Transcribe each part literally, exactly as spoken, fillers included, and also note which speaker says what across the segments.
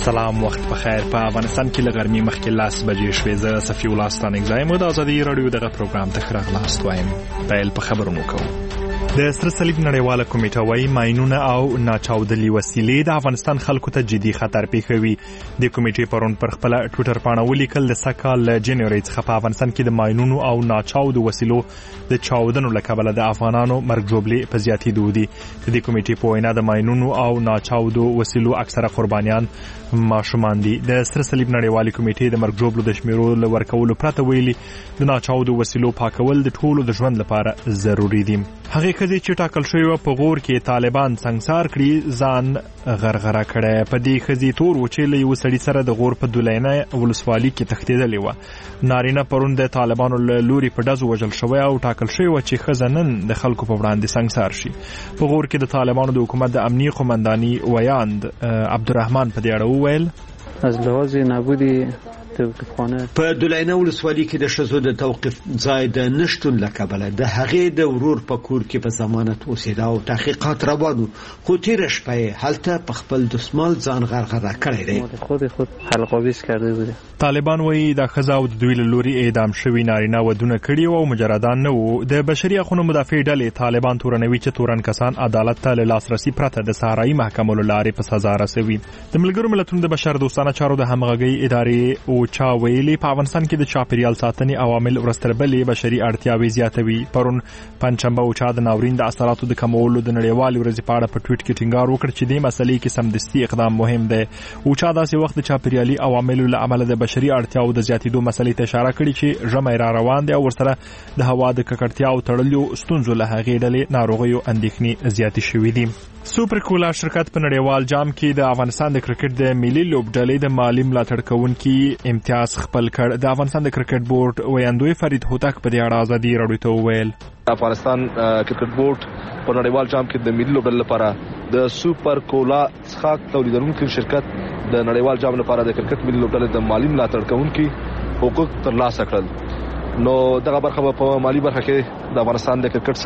Speaker 1: سلام، وخت بخیر. په افغانستان کې لګرمي مخکې لاس بجې شوې. زه صفي الله ستانک زایم د ازادي رادیو دغه پروګرام ته خراغلاست وایم. پیل په خبرونو کوو. د سره صلیب نړیواله کمیټه وايي ماینونه او ناچاودلي وسیلې د افغانستان خلکو ته جدي خطر پیښوي. د کمیټې پرون پر خپل ټویټر باندې ولیکل د سکهال جنوري څخه په افغانستان کې د ماینونو او ناچاودو وسیلو د چاودنو له کبله د افغانانو مرګ ژوبلې په زیاتېدو دي. د کمیټې په وینا د ماینونو او ناچاودو وسیلو اکثره قربانیان ماشومان دي. د سره صلیب نړیوالې کمیټې د مرګ ژوبلو د شمیرو له ورکولو پرته ویلي د ناچاودو وسیلو پاکول د ټولو د ژوند لپاره ضروری دي. هغه کزي چې ټاکل شوی و په غور کې طالبان سنگسار کړي ځان غرغره کړي. په دې کزي تور و چې له یو سړي سره د غور په دولینه ولسوالۍ کې تښتېدلې و. نارینه پرون د طالبانو له لوري په ډزو وژل شوی او ټاکل شوی و چې ښځه نن د خلکو په وړاندې سنگسار شي. په غور کې د طالبانو د حکومت د امنیه قومنداني ویاند عبدالرحمن په دې اړه وویل
Speaker 2: از لحاظ نبودی توقیف خانه
Speaker 3: په دولینه ولسوالۍ کې د ښځو د توقیف ځای د نشتون له کبله د هغې د ورور په کور کې په ضمانت اوسېده او تحقیقات روان وو، خو تېره شپه یې هلته په خپل دسمال ځان غرغره کړی دی.
Speaker 2: خود خود حلق‌آویز کرده بوده.
Speaker 1: طالبان وایي دا ښځه او د دوی له لوري اعدام شوي نارینه ودونه کړي وو او مجردان نه وو. د بشري حقونو مدافع ډلې طالبان تورنوي چې تورن کسان عدالت ته له لاسرسي پرته د صحرایي محکمو له لارې په سزا رسوي. د ملګرو ملتونو د بشر دوستانه چارو د همغږۍ ادارې اوچا ویلي په افغانستان کې د چاپیریال ساتنې عوامل ورځ تر بلې بشري اړتیاوې زیاتوي. پرون پنجشنبه اوچا د ناورین د اثراتو د کمولو د نړیوالې ورځې په اړه په ټویټ کې ټینګار وکړ چې دې مسلې کې سمدستي اقدام مهم دی. اوچا داسې وخت د چاپیریالي عواملو له امله د بشري اړتیاو د زیاتېدو مسلې ته اشاره کړې چې ژمی را روان دی او ورسره د هوا د ککړتیا او تړلیو ستونزو له هغې ډلې ناروغیو اندېښنې زیاتې شوې دي. سوپر کولا شرکت په نړیوال جام کې د افغانستان د کرکټ د ملي لوبډلې د مالی ملاتړ کوونکي امتیاز خپل کړ. د افغانستان د کرکټ بورډ ویاندوی فرید هوتک په دې اړه ازادي رادیو ته وویل
Speaker 4: افغانستان کرکټ بورډ په نړیوال جام کې د ملي لوبډلې لپاره د سوپر کولا څښاک تولیدونکو شرکت د نړیوال جام لپاره د کرکټ ملي لوبډلې د مالی ملاتړ کوونکي حقوق ترلاسه کړل. نو دغه برخه په مالی برخه کې د افغانستان د کرکټ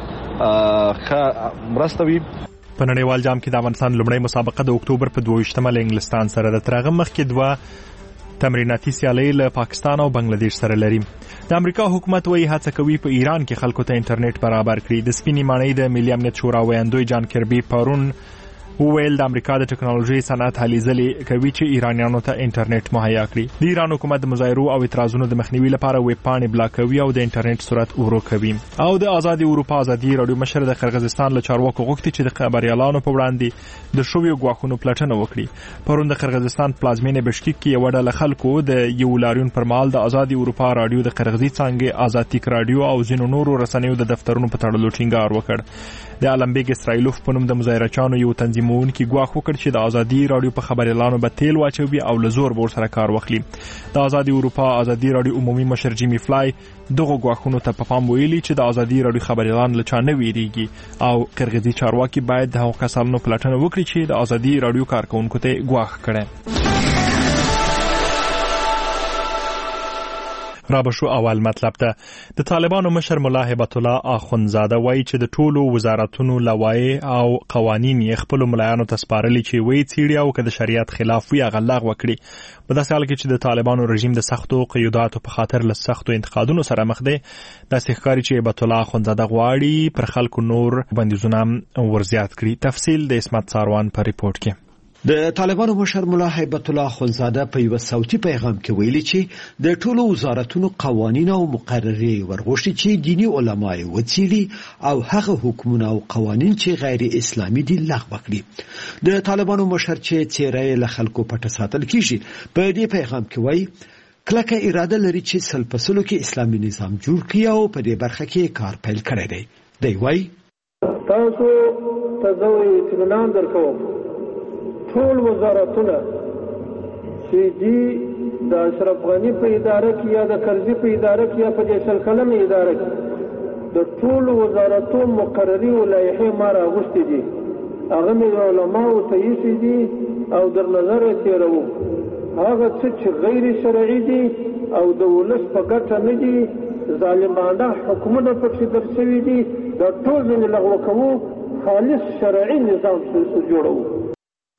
Speaker 4: سره ښه مرسته وي.
Speaker 1: په نړیوال جام کې د افغانستان لومړی مسابقه د اکتوبر په دویشتمه له انګلستان سره د ترغه مخکې دوه تمریناتي سیالۍ له پاکستان او بنگلاديش سره لري. د امریکا حکومت وایي هڅه کوي په ایران کې خلکو ته انټرنیټ برابر کړي. د سپینې ماڼۍ د ملي امنیت شورا ویاندوی جان کربي پرون وویل د امریکا د ټکنالوژي صنعت هلې ځلې کوي چې ایرانیانو ته انټرنیټ مهیا کړي. د ایران حکومت د مظاهرو او اعتراضونو د مخنیوي لپاره ویب پاڼې بلاکوي او د انټرنیټ سرعت ورو کوي. او د آزادي اروپا ازادي رادیو مشر د قرغیزستان له چارواکو غوښتي چې د خبريالانو په وړاندې د شویو غواخونو پلټنه وکړي. پرون د قرغیزستان پلازمینې بشکیک کې یو ډله خلکو د یو لاریون پر مهال د آزادي اروپا رادیو د قرغیزي څانګې آزادیک رادیو او ځینو نورو رسنیو د دفترونو په تړلو ټینګار وکړ. د المبیګ اسرائیلوف په نوم د مظاهرچانو یو تنظیمونکي ګواښ وکړ چې د آزادي رادیو په خبريالانو به تیل واچوي او له زور بور سره کار واخلي. د آزادي اروپا آزادي رادیو عمومي مشر جیمی فلای دغه ګواښونو ته په پام ویلي چې د آزادي رادیو خبريالان له چا نه ویریږي او قرغیزي چارواکي باید د هغو کسانو پلټنه وکړي چې د آزادي رادیو کارکونکو ته ګواښ کړي. را بشو اول مطلب ته د طالبانو مشر ملا هبت الله اخونزاده وایي چې د ټولو وزارتونو لوایح او قوانین یې خپل ملایانو ته سپارلي چې وایي څیړي او که د شریعت خلاف وي هغه لغوه کړي. په داسې حال کې چې د طالبانو رژیم د سختو قیوداتو په خاطر له سختو انتقادونو سره مخ دی، داسې ښکاري چې هبت الله اخونزاده غواړي پر خلکو نور بندیزونه ورزیات کړي. تفصیل د اسمت ساروان په ریپورت کې.
Speaker 3: د طالبانو مشر ملا هیبت الله اخونزاده په یو صوتي پیغام کې ویلي چې د ټولو وزارتونو قوانین او مقررې ورغوښتي چې دینی علما یې وڅېړي او هغه حکمونه او قوانین چې غیر اسلامي دي لغوه کړي. د طالبانو مشر چې څیرې له خلکو پټه ساتل کیږي په دې پیغام کې وایي کلکه اراده لري چې سلپسلو کې اسلامي نظام جوړ کړي او په دې برخه کې کار پیل کړی دی. دی وایي
Speaker 5: تاسو ته زه اطمینان درکوم ټول وزارتونه چې دي د اشرف غنی په اداره کې یا د کرزي په اداره کې یا په فیصل کلم اداره کې د ټول وزارتونو مقرري او لایحې ما راغوښتي دي. هغه مې علماو ته یې دي او در نظر یې تیرو. هغه څه چې غیر شرعي دي او د ولس په ګټه نه دي ظالمانه حکومت پکې درسوي دي د ټول ځنې لغوه کوو خالص شرعي نظام جوړو.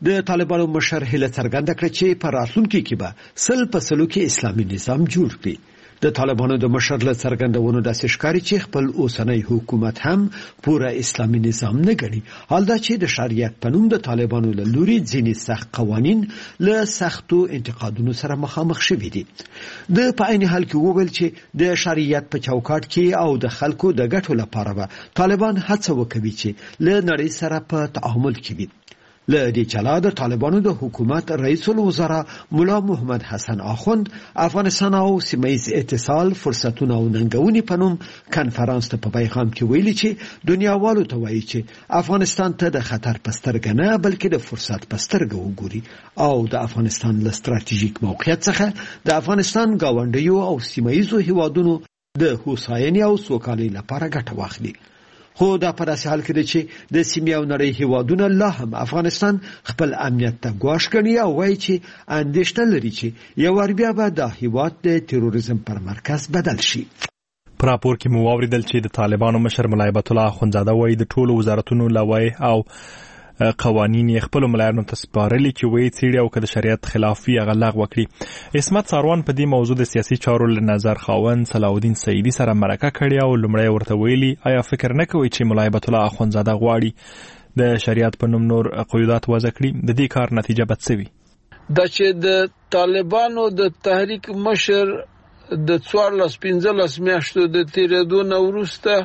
Speaker 3: د طالبانو مشر هیله څرګنده کړه چې په راتلونکي کې به سل په سلو کې اسلامي نظام جوړ کړي. د طالبانو د مشر له څرګندونو داسې ښکاري چې خپل اوسنی حکومت هم پوره اسلامي نظام نه ګڼي، حال دا چې د شریعت په نوم د طالبانو له لوري ځینې سخت قوانین له سختو انتقادونو سره مخامخ شوي دي. د په عین حال کې وویل چې د شریعت په چوکاټ کې او د خلکو د ګټو لپاره به طالبان هڅه وکوي چې له نړۍ سره په تعامل کې وي. له دې چلا د طالبانو د حکومت رئیس الوزرا مولا محمد حسن آخوند افغانستان او سیمه‌ییز اتصال فرصتونه او ننګونې په نوم کنفرانس ته په پیغام کې ویلي چې دنیاوالو ته وایي چې افغانستان ته د خطر په سترګه نه بلکې د فرصت په سترګه وګوري او د افغانستان له ستراتیژیک موقعیت څخه د افغانستان ګاونډیو او سیمه‌ییزو هیوادونو د هوساینې او سوکالۍ لپاره ګټه واخلي. خو دا په داسې حال کې دی چې د سیمې او نړۍ هیوادونه لا هم افغانستان خپل امنیت ته ګواښ ګڼي او وایي چې اندېښنه لري چې یو وار بیا به دا هیواد د تروریزم پر مرکز بدل شي.
Speaker 1: په راپور کې مو واوریدل چې د طالبانو مشر ملا هیبت الله اخوندزاده وایي د ټولو وزارتونو لوایح او قوانین یې خپل ملایانو ته سپارلي چې وایي څېړي او که د شریعت خلاف وي هغه لغوه کړي. عصمت ساروان په دې موضوع د سیاسي چارو له نظر خاوند صلاح سعیدي سره مرکه کړې او لومړی ورته ویلي آیا فکر نه کوئ چې ملا هیبت الله اخوندزاده غواړي د شریعت په نوم نور قیودات وضع کړي؟ د دې کار نتیجه به څه وي؟
Speaker 6: دا چې د طالبانو د تحریک مشر د څوارلس پنځلس میاشتو د تېرېدو نه وروسته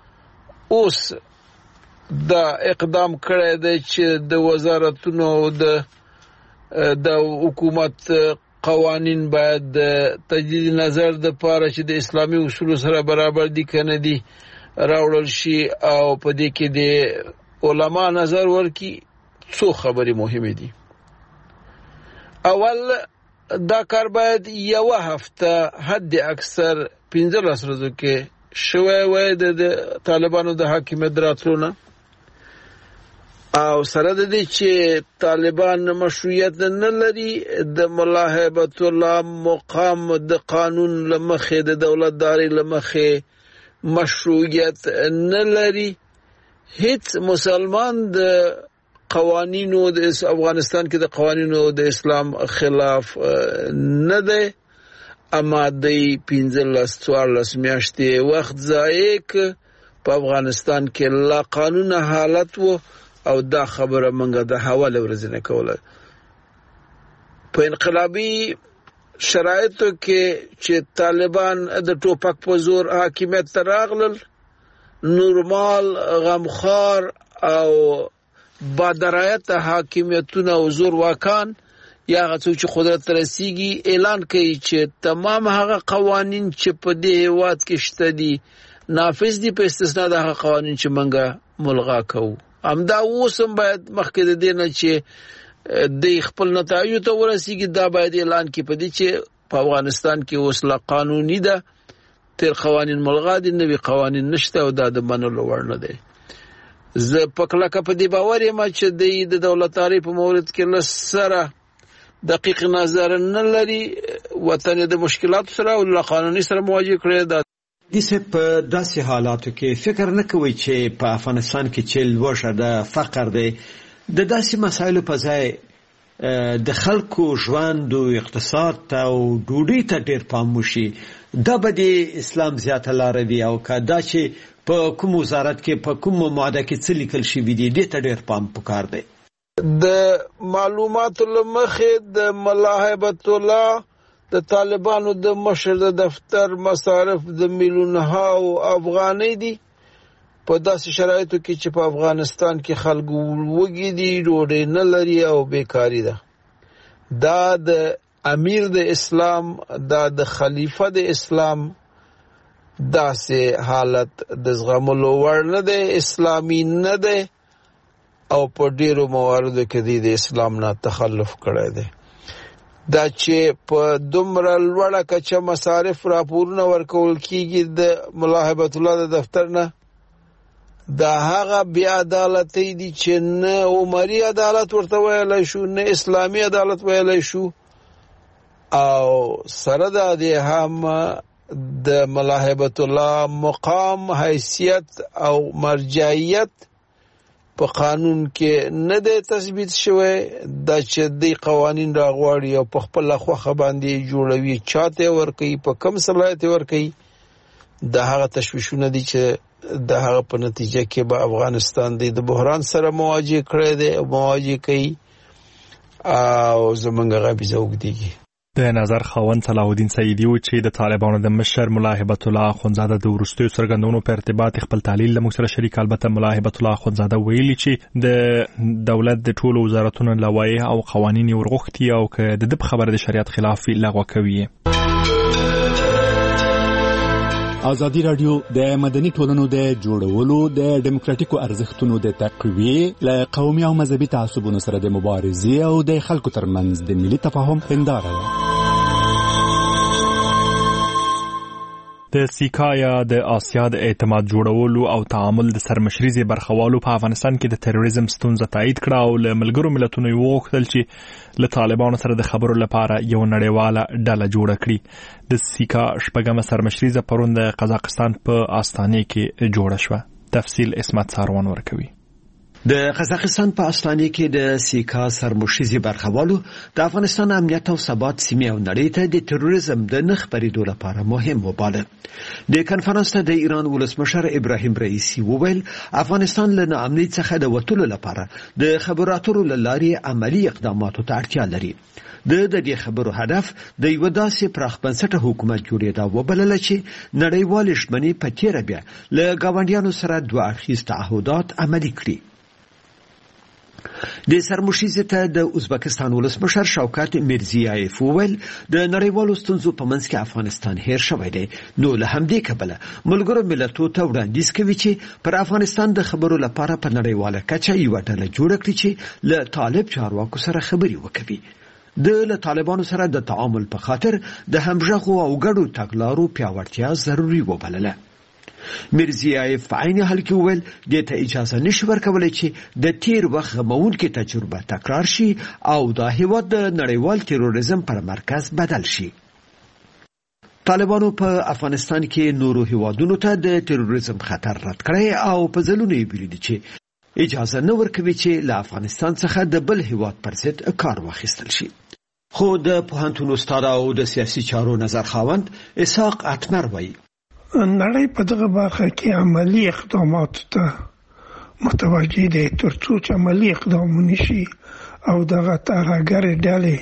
Speaker 6: اوس دا اقدام کړی دی چې د وزارتونو او د د حکومت قوانین باید د تجدید نظر د پاره چې د اسلامي اصولو سره برابر دي کنه دي راوړل شي او په دې کې د علما نظر ورکي. څو خبرې مهمه دي. اول دا کار باید یو هفته حد اکثر پنځلس ورځې کې شوی وای د طالبانو د حاکمیت راتلونه او سره د دې چې طالبان مشروعیت نه لري د ملا هیبت الله مقام د قانون لمخې د دولتداري لمخې مشروعیت نه لري. هیڅ مسلمان د قوانینو د افغانستان کې د قوانینو د اسلام خلاف نه دی، اما د پنځلس څوارلس میاشتې وخت ضایع ک په افغانستان کې لا قانون حالت وو او دا خبره منګه د حواله ورزنه کوله. په انقلابي شرایطو کې چې طالبان د ټوپک په زور حاکمیت ته راغلل، نورمال غمخوار او بادرایت حاکمیتونه او زور واکان یا هغه څوک چې قدرت رسیږي اعلان کوي چې تمام هغه قوانین چې په دې هیواد کې شته دي نافذ دي په استثنا د هغه قوانین چې منګه ملغا کوو. همدا اوسم باید مخکې د دې نه چې د خپل نتایجو ته ورسیږي دا باید اعلان کړي په دې چې په افغانستان کې اوس لا قانوني ده، تر قوانین ملغا دي، نوي قوانین نشته او دا د منلو وړ نه دی. زه په کلکه په دې باور یم چې د دولتداري په مورد کې له سره دقیق نظر نه لري، وطن د مشکلاتو سره او له قانوني سره مواجه کړی ده.
Speaker 3: دیسه په داسې حالاتو کې فکر نه کوي چې په افغانستان کې چې لوړه د فقر دی د داسې مسایلو په ځای د خلکو ژوند او اقتصاد ته او ډوډۍ ته ډېر پام وشي، دا به د اسلام زیاته لار وي او که دا چې په کوم وزارت کې په کوم ماده کې څه لیکل شوي دي دې ته ډېر پام پکار دی.
Speaker 6: د معلوماتو له مخې د ملا هیبت الله د طالبانو د مشر د دفتر مصارف د میلیونها افغانۍ دي په داسې شرایطو کې چې په افغانستان کې خلک وږي دي، ډوډۍ نه لري او بیکاري ده. دا د امیر د اسلام، دا د خلیفه د اسلام داسې حالت د زغملو وړ نه دی، اسلامي نه دی او په ډیرو مواردو کې د اسلام نه تخلف کړی دی. دا چې په دومره لوړه کچه مصارف راپورونه ورکول کیږي د ملا هیبت الله د دفتر نه، دا هغه بی عدالتي دي چې نه عمري عدالت ورته ویلی شو نه اسلامي عدالت ویلی شو. او سره د دې هم د ملا هیبت الله مقام، حیثیت او مرجعیت په قانون کې نه دی تثبیت شوی دا چې د قوانین راغواړي او په خپل خوخه باندې جوړوي چاته ورکوي په کم صلاحیت ورکوي دا هغه تشویشونه دي چې د هغه په نتیجه کې به افغانستان د بحران سره مواجه کړی دی او مواجه کوي او زمونږ غابیزه وګدیږي.
Speaker 1: د نظر خاوند صلاح الدین سیدی و چې د طالبانو د مشر ملا هبت الله اخوندزاده د وروستیو څرګندونو په ارتباط خپل تحلیل له موږ سره شریک. البته ملا هبت الله اخوندزاده ویلي چې د دولت د ټولو وزارتونو لوایح او قوانین ورغوښتي او که د دې خبره د شریعت خلاف لغوه کوي.
Speaker 7: ازادي رادیو د مدني ټولنو د جوړولو د ډیموکراتیکو ارزښتونو د تقویې له قومي او مذهبي تعصبونو سره د مبارزې او د خلکو ترمنځ د ملي تفاهم هنداره ده.
Speaker 1: د سیکا یا د آسیا د اعتماد جوړولو او تعامل د سرمشریزي برخوالو په افغانستان کې د تروریزم ستونزه تایید کړه او له ملګرو ملتونو وغوښتل چې له طالبانو سره د خبرو لپاره یو نړیواله ډله جوړه کړي. د سیکا شپږمه سرمشریزه پرون د قزاقستان په آستانه کې جوړه شوه. تفصیل اسمت ساروان ورکوي.
Speaker 3: د قزاقستان په آستانه کې د سیکا سرمشریزي برخوالو د افغانستان امنیت او ثبات سیمې او نړۍ ته د تروریزم د نه خبرېدو لپاره مهم وباله. د کنفرانس ته د ایران ولسمشر ابراهیم رئیسی وویل افغانستان له ناامنۍ څخه د وټولو لپاره د خبرو اترو له لارې عملی اقداماتو ته اړتیا لري. د دې خبرو هدف د یو داسې پراخ بنسټه حکومت جوړېدا وبلل چې نړیوال شتمنۍ په تیر بیا له گاونډیانو سره دوه اړخیز تعهدات عملي کړي. د سرمشریزې ته د ازبکستان ولسمشر شوکت میرزیایف وویل د نړیوالو ستونزو په منځ کې افغانستان هیر شوی دی نو له همدې کبله ملګرو ملتونو ته وړاندیز کوي چې پر افغانستان د خبرو لپاره په نړیواله کچه یو ډله جوړه کړي چې له طالب چارواکو سره خبري وکړي. د له طالبانو سره د تعامل په خاطر د همغږو او ګډو تګلارو پیاوړتیا ضروري وبلله. میرزیایف په عین حال کې وویل د ته اجازه نشي ورکولای چې د تیر وخت غمونکې تجربه تکرار شي او د هیواد د نړیوال تروریزم پر مرکز بدل شي. طالبانو په افغانستان کې نورو هیوادونو ته د تروریزم خطر رد کړی او په ځلونو یې ویلي چې اجازه نه ورکوي چې له افغانستان څخه د بل هیواد پر ضد کار واخیستل شي. خو د پوهنتون استاد او د سیاسي چارو نظر خاوند اسحاق اتمر وایي
Speaker 8: نړۍ په دغه برخه کې عملی اقدامات ته متوجه دي ترڅو چې عملی اقدامونه شي او دغه ترهګر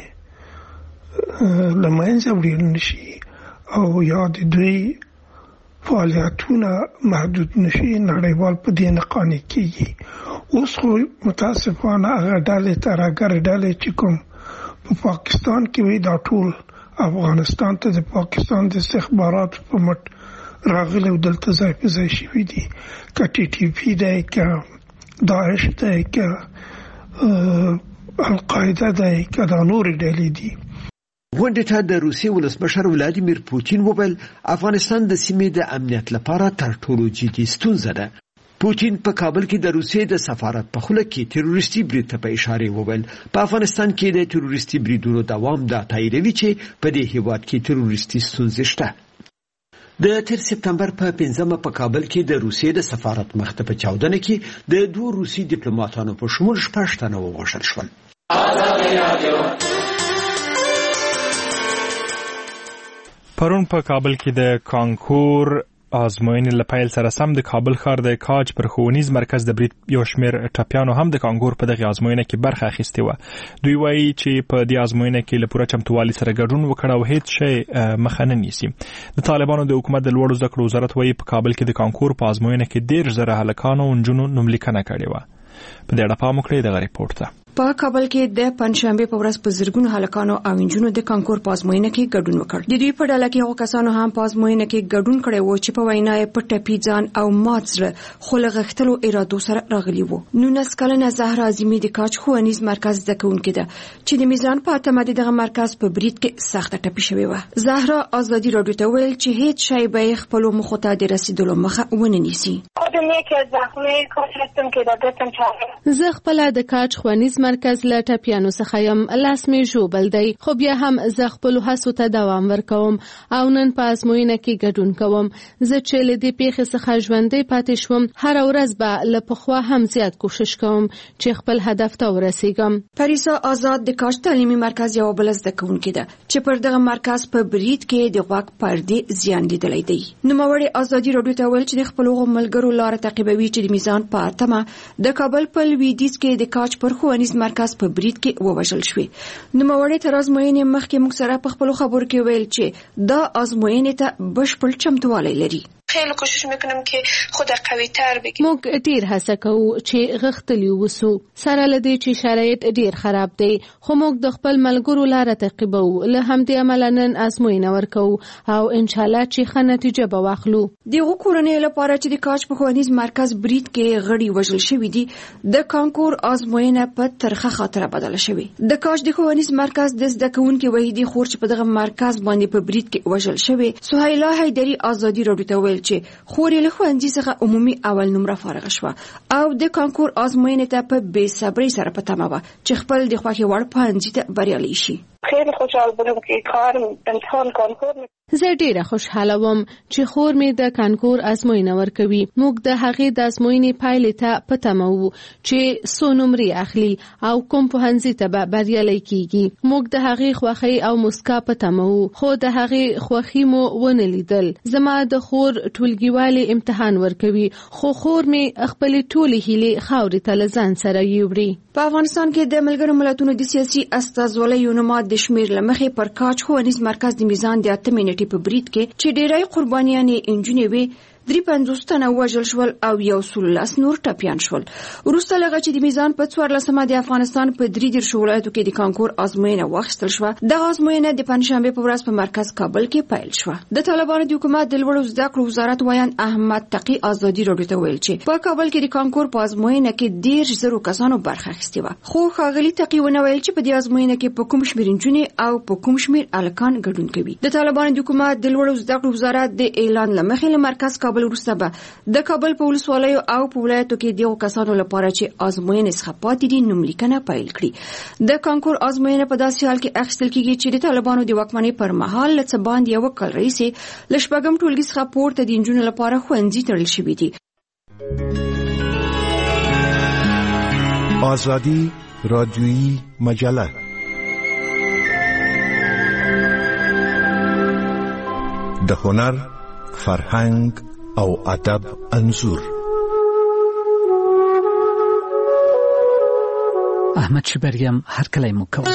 Speaker 8: ډلې له منځه وړل نشي او یا د دوی فعالیتونه محدود نشي نړیوال په دې نه قانع کیږي. اوس خو متاسفانه هغه ډلې ترهګر ډلې چې کوم په پاکستان کې وي دا ټول افغانستان ته د پاکستان د استخباراتو په مټ راغلی دلته ځای په ځای شوي دي که ټي ټي پي دی که داعش دی که القاعده دی که دا نورې ډلې دي.
Speaker 3: غونډې ته د روسیې ولسمشر ولادیمیر پوتین وویل افغانستان د سیمې د امنیت لپاره تر ټولو جدي ستونزه ده. پوتین په کابل کې د روسیې د سفارت په خوله کې تروریستي برید ته په اشاره وویل په افغانستان کې د تروریستي بریدونو دوام دا تاییدوي چې په دې هیواد کې تروریستي ستونزې شته. د تیر سپتمبر په پنځمه په کابل کې د روسیې د سفارت مخته په چاودنه کې د دوه روسي ډیپلوماټانو په شمول شپږ تنه ووژل شول.
Speaker 1: پرون په کابل کې د کانکور ازموینې له پیل سره سم د کابل ښار د کاج پر ښوونیز مرکز د برید یو شمېر ټپیانو هم د کانکور په دغه ازموینه کې برخه اخیستې وه. دوی وایي چې په دې ازموینه کې له پوره چمتووالي سره ګډون وکړ او هیڅ شی مخه نه نیسي. د طالبانو د حکومت د لوړو زده کړو وزارت وایي په کابل کې د کانکور په ازموینه کې ډېر زره هلکانو او نجونو نوملیکنه کړې وه. په دې اړه پام وکړئ دغه ریپورټ ته.
Speaker 9: په کابل کې د پنځشنبه په ورځ په زرګونو هلکانو او انجونو د کانکور په ازموینه کې ګډون وکړ. د دوی په ډله کې هغو کسانو هم په ازموینه کې ګډون کړی و چې په وینا یې په ټپي ځان او مات زړه خو له غښتلو ارادو سره راغلي وو. نولس کلنه زهرا عظیمي د کاج ښوونیز مرکز زده کوونکې ده چې د میزان په اتمه د دغه مرکز په برید کې سخته ټپي شوې وه. زهرا ازادي راډیو ته ویل چې هیڅ شی به یې خپلو موخو ته د رسیدلو مخه ونه نیسي.
Speaker 10: زه خپله د کاج ښوونیز مرکز له ټپیانو څخه یم، لاس مې ژوبل دی، خو بیا هم زه خپلو هڅو ته دوام ورکوم او نن په ازموینه کې ګډون کوم. زه چې له دې پیښې څخه ژوندی پاتې شوم، هره ورځ به له پخوا هم زیات کوشش کوم چې خپل هدف ته ورسیږم.
Speaker 9: پریسا آزاد د کاج تعلیمي مرکز یو بل زده کوونکې ده چې پر دغه مرکز په برید کې د غوږ پردې زیان لیدلی دی. نوموړې ازادي راډیو ته ویل چې د خپلو ملګرو لاره تعقیبوي چې د میزان په اتمه د کابل په لویدیځ کې د کاج پر ښوونیز مرکز په برید کې ووژل شوې. نوموړې تر ازموینې مخکې موږ سره په خپلو خبرو کې ویل چې دا ازموینې ته بشپړ چمتووالی لري.
Speaker 11: خیلی کوشش میکنم که خود قوی تر بگیرم.
Speaker 10: موږ ډیر هڅه کوو چې غښتلي ووسو، سره له دې چې شرایط ډیر خراب دی، خو موږ د خپل ملګرو لاره تعقیبوو. له همدې امله نن ازموینه ورکوو او انشاءالله چې ښه نتیجه به واخلو.
Speaker 9: دغو کورنیو لپاره چې د کاج په ښوونیز مرکز برید کې غړي وژل شوي دي، د کانکور ازموینه په ترخه خاطره بدله شوې. د کاج د ښوونیز مرکز د زده کوونکي وحیدي خور چې په دغه مرکز باندې په برید کې وژل شوې، سهیلا حیدري ازادي راډیو ته ویل چې خورې له ښوونځي څخه عمومي اول نمره فارغه شوه او د کانکور ازموینې ته په بې صبرۍ سره په تمه وه چې خپل د خوښې وړ پوهنځي ته بریالی شي.
Speaker 11: خیلی خوشحال بودم که کار امتحان کانکور
Speaker 10: زه ډیره خوشحاله وم چې خور مې د کانکور ازموینه ورکوي. موږ د هغې د ازموینې پایلې ته په تمه وو چې څو نمرې اخلي او کوم پوهنځي ته به بریالی کیږي. موږ د هغې خوښۍ او مسکا په تمه وو، خو د هغې خوښي مو ونه لیدل. زما د خور ټولګیوالې امتحان ورکوي، خو خور مې خپلې ټولې هیلې خاورې ته له ځان سره یوړي.
Speaker 9: په افغانستان کې د ملګرو ملتونو د سیاسي استازولیو نومات د شمیر لمخې پر کاج ښوونیز مرکز د میزان د اتمې نیټې په برید کې چې ډیری قربانیانې انجونې وې، درې پنځوس تنه وژل شول او یو سل لس نور ټپیان شول. وروسته له هغه چې د میزان په څوارلسمه د افغانستان په درې دېرشو ولایتو کې د کانکور ازموینه واخیستل شوه. دغه ازموینه د پنجشنبې په ورځ په مرکز کابل کې پیل شوه. د طالبانو د حکومت د لوړو زده کړو وزارت وایان احمد تقی ازادي راډیو ته ویل چې په کابل کې د کانکور په ازموینه کې دېرش زرو کسانو برخه اخیستې وه، خو ښاغلي تقی ونه ویل چې په دې ازموینه کې په کوم شمېر نجونې او په کوم شمېر هلکان ګډون کوي. د طالبانو د حکومت د لوړو زده کړو وزارت د اعلان له مخې له مرکز کابل وروسته به د کابل په ولسوالیو او په ولایتو کې دغو کسانو لپاره چې ازموینې څخه پاتې دي نوملیکنه پیل کړي. د کانکور ازموینه په داسې حال کې اخیستل کیږي چې د طالبانو د واکمنۍ پر مهال له څه باندې یو کال راهیسې له شپږم ټولګي څخه پورته د نجونو لپاره ښوونځي تړل شوي دي.
Speaker 12: آزادی رادیویی مجله د هنر، فرهنګ او ادب انځور.
Speaker 13: احمد شبریم هرکلی مو کوم.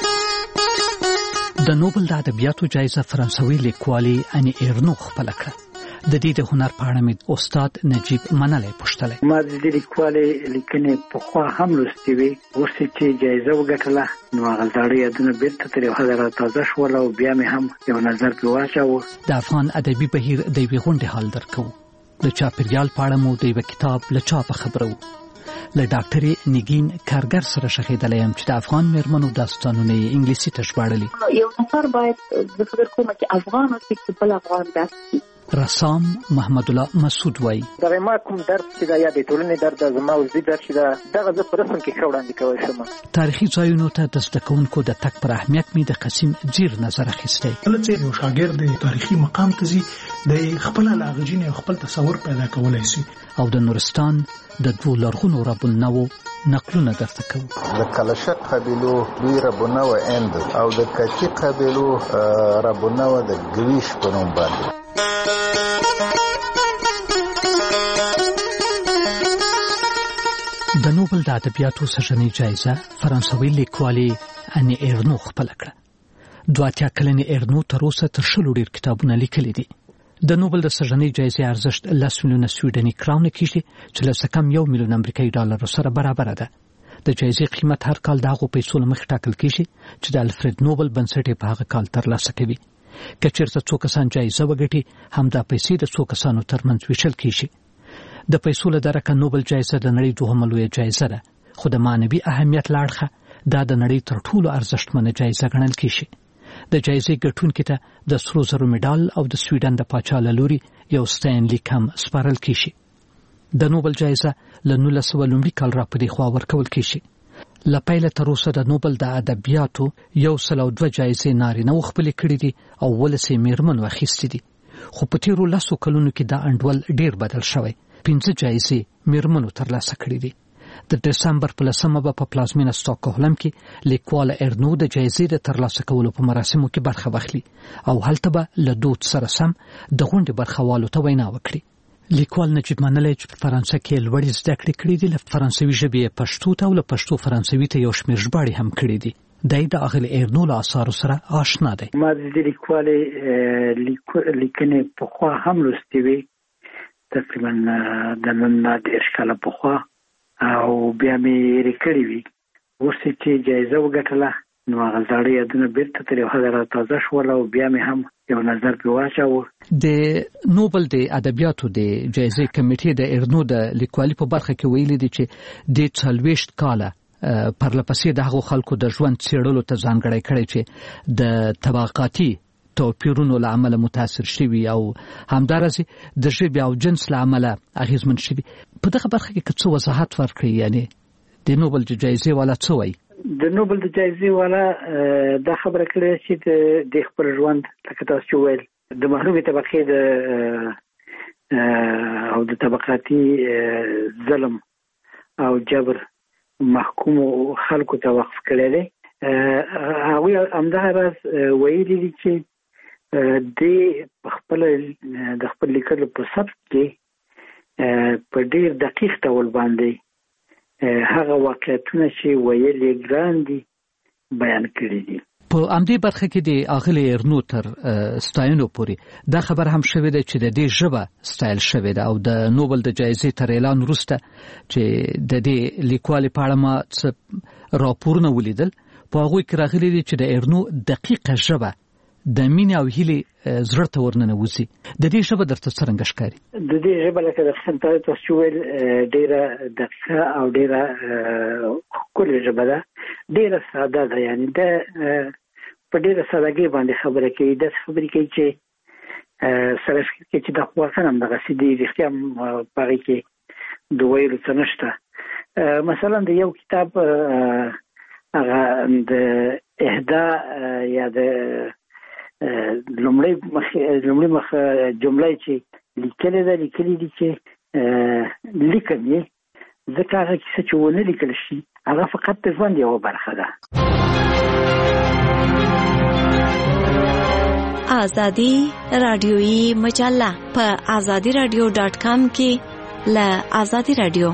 Speaker 13: د نوبل د ادبیاتو جایزه فرانسوي لیکوالي اني ایرنو خپله کړه. د دې د هنر په اړه مې استاد نجیب منلی پوښتلی.
Speaker 14: ما د دې لیکوالې لیکنې پخوا هم لوستې وې، اوس چې جایزه وګټله نو هغه زاړه یادونه بېرته تر یو حده راتازه شول او بیا مې هم یو نظر پرې واچاوه.
Speaker 13: د افغان ادبي بهیر د یوې غونډې حال درکوو. د چاپېریال په اړه مو د یوه کتاب له چاپه خبرو. له ډاکټرې نګین کارګر سره شخېدلی یم چې د افغان مېرمنو داستانونه یې انګلیسي ته ژباړلي.
Speaker 15: یو نفر باید زه فکر کوم چې افغان اوسي چې بل افغان درس کړي.
Speaker 13: رسام محمد الله مسعود وایي
Speaker 16: دغه ما کوم درس چې دا یا د ټولنې درد د زما وزدي درس چې دا دغه زه په رسم کې ښه وړاندې کولی شم.
Speaker 13: تاریخي ځایونو ته د زده کوونکو د تګ پر اهمیت مې د قسیم جیر نظر اخیستی.
Speaker 17: کله چې یو شاګرد د تاریخي مقام ته ځي د خپل لاغجین او خپل تصور پیدا کولای شي.
Speaker 13: او د نورستان د دوو لرغونو ربونو نقلونه درته کوو.
Speaker 18: د کلشق قبیلو دوی ربونه و اند او د کچی قبیلو ربونه و د ګویش په نوم باندې.
Speaker 13: د نوبل د ادبیاتو سرجنۍ جایزه فرانسوي لیکوالې اني ایرنو خپله کړه. دوه اتیا کلنې ایرنو تر اوسه تر شلو ډېر کتابونه لیکلي دي. د نوبل د سرجنۍ جایزې ارزښت لس میلیونه سویډني کراونه کېږي چې له څه کم یو میلیون امریکایي ډالرو سره برابره ده. د جایزې قیمت هر کال د هغو پیسو له مخې ټاکل کېږي چې د الفرید نوبل بنسټ یې په هغه کال ترلاسه کوي. که چېرته څو کسان جایزه وګټي همدا پیسې د څو کسانو ترمنځ ویشل کېږي. د پیسو له درکه نوبل جایزه د نړۍ دوهمه لویه جایزه ده، خو د معنوي اهمیت له اړخه دا د نړۍ تر ټولو ارزښتمنه جایزه ګڼل کېږي. د جایزې ګټونکي ته د سرو زرو مډال او د سویډن د پاچا له لوري یو ستاینلیک هم سپارل کېږي. د نوبل جایزه له نولس سوه لومړي کال را په دې خوا ورکول کېږي. لپیله تر اوسه د نوبل د ادبیاتو یو سل او دوه جایزې نارینه خپلې کړې دي او ولسې میرمنو اخیستې دي، خو په تیرو لسو کلونو کې دا انډول ډیر بدل شوی. پنځه جایزې میرمنو ترلاسه کړې دي. د دسمبر په لسمه به په پلازمینه ستاکهولم کې لیکواله ارنو د جایزې د ترلاسه کولو په مراسمو کې برخه واخلي او هلته به له دود سره سم د غونډې برخوالو ته وینا وکړي. لیکوال نجیب منلی چې په فرانسه کې لوړې زده کړې کړې دي، له فرانسوي ژبې پښتو ته او له پښتو فرانسوي ته یو شمېر ژباړې هم کړې دي. دی د اغلې ارنو له اثارو سره آشنا دی.
Speaker 14: ما د دې لیکوالې لیکنې پخوا هم لوستې وې، تقریبا د نن نه دېرش کاله پخوا، او بیا مې یې کړې وي. اوس چې جایزه وګټله نو هغه زاړه یادونه بیرته ترې هغه تازه شول او بیا مې هم یو نظر په واچاوه.
Speaker 13: د نوبل د ادبیاتو د جایزې کمیټې د ارنو د لیکوالۍ په برخه کې ویلي دي چې د څلوېښت کاله پرلپسې د هغو خلکو د ژوند څېړلو ته ځانګړی کړی چې د طبقاتي توپیرونو له امله متاثر شوي او همدارسې د ژبې او جنس له امله اغېزمن شوي. په دغه برخه کې که څه وضاحت ورکړي، یعنی د نوبل د جایزې والا څه وایي؟
Speaker 14: د نوبل د جایزې والا دا خبره کړې چې د خپل ژوند لکه تاسو ویل د محرومې طبقې د او د طبقاتي ظلم او جبر محکومو خلکو ته وقف کړی دی. هغوی همدغه راز ویلي دي چې د خپل د خپل لیکلو په سبک کې په ډیر دقیق ډول باندې هغه واقعیتونه چې ویل یې ګران دي بیان کړي دي.
Speaker 13: په همدې برخه کې د اغلې ارنو تر ستاینو پورې دا خبر هم شوې ده چې د دې ژبه ستایل شوې ده او د نوبل د جایزې تر اعلان وروسته چې د دې لیکوالې په اړه ما څه راپورونه ولیدل، په هغوی کې راغلي دي چې د ارنو دقیقه ژبه د مینې او هیلې زړه ته ورننوځي. د دې ژبه درته څرنګه ښکاري؟
Speaker 14: د دې ژبه لکه د خنتای تاسو ویل ډیره دقیقه او ډیره ښکلې ژبه ده، ډیره ساده ده، یعنی د په ډیره سادهګۍ باندې خبره کوي. د خبرې کوي چې سره کې چې د خواخن هم دغه سیدي رښتیا په هغې کې د ویلو څه نشته. مثلا د یو کتاب هغه د اهدا یا د لومړی مخ لومړی مخ جمله چې لیکلې ده لیکلې دي چې لیکم یې ځکه هغه کیسه چې ونه لیکل شي هغه فقط د ژوند یوه برخه ده.
Speaker 19: آزادی رادیویی مجله په آزادی رادیو ډاټ کام کې له آزادی رادیو.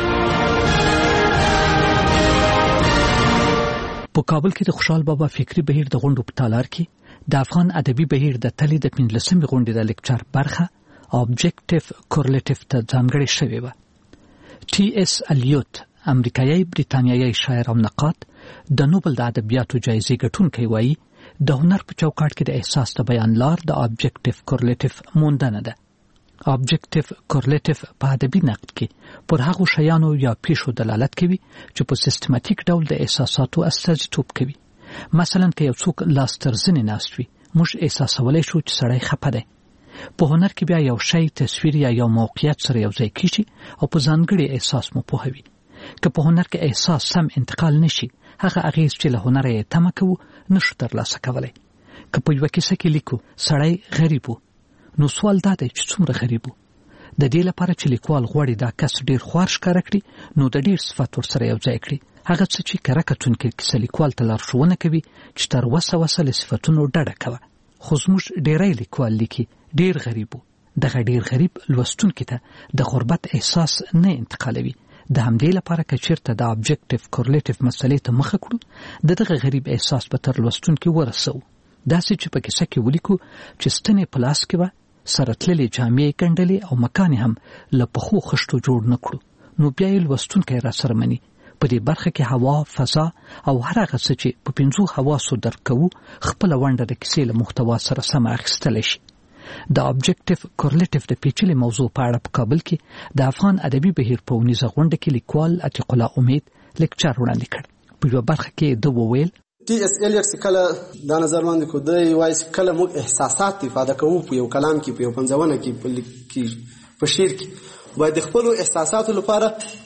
Speaker 13: په کابل کې د خوشحال بابا فکری بهیر د غونډو په تالار کې د افغان ادبي بهیر د تلې د پنځلسمې غونډې د لیکچر برخه objective correlative ته ځانګړې شوې وه. ټي اس الیوت امریکایي بریتانیایي شاعر او نقاد د نوبل د ادبیاتو جایزې ګټونکی وایي د هنر په چوکاټ کې د احساس د بیان لار د objective correlative موندنه ده. objective correlative په ادبي نقد کې پر هغو شیانو یا پیښو دلالت کوي چې په سیستماتیک ډول د احساساتو استازیتوب کوي. مثلا که یو څوک لاس تر زنې ناست وي موږ احساسولی شو چې سړی خفه دی. په هنر کې بیا یو شی تصویر یا یو موقعیت سره یو ځای کیږي او په ځانګړي احساس مو پوهوي. که په هنر کې احساس سم انتقال نشي هغه اغیز چې له هنره یې تمه کوو نشو ترلاسه کولی. که په یوه کیسه کې لیکو سړی غریب و نو سوال دا دی چې څومره غریب و. د دې لپاره چې لیکوال غواړي دا کس ډیر خوار ښکاره کړي نو د ډیر صفت ورسره یو ځای کړي. هغه څه چې کره کتونکی کیسه لیکوال ته لارښوونه کوي چې تر وسه وسه له صفتونو ډډه کوه. خو زموږ ډیری لیکوال لیکي ډیر غریب و. دغه ډیر غریب لوستونکي ته د غربت احساس نه انتقالوي. د همدې لپاره که چیرته د objective correlative مسلې ته مخه کړو د دغه غریب احساس به تر لوستونکي ورسوو. داسې چې په کیسه کې ولیکو چې ستنې په لاس کې وه، سره تللې جامې یې ګنډلې او مکان هم له پخو خښتو جوړ نه کړو نو بیا یې لوستونکی را سره مني. په دې برخه کې هوا، فضا او هر هغه څه چې په پنځو حواسو درک کوو خپله ونډه د کیسې له محتوا سره سمه اخیستلی شي. د objective correlative د پیچلې موضوع په اړه په کابل کې د افغان ادبي بهیر په اونیزه غونډه کې لیکوال عتیق الله امید لیکچر وړاندې کړ. په یوه برخه کې ده وویل
Speaker 20: ټي اس الیټ کله دا نظر وړاندې کړ دی وایي کله موږ احساسات ifade کوو په یو کلام کې په یو پنځونه کې په شعر کې باید د خپلو احساساتو لپاره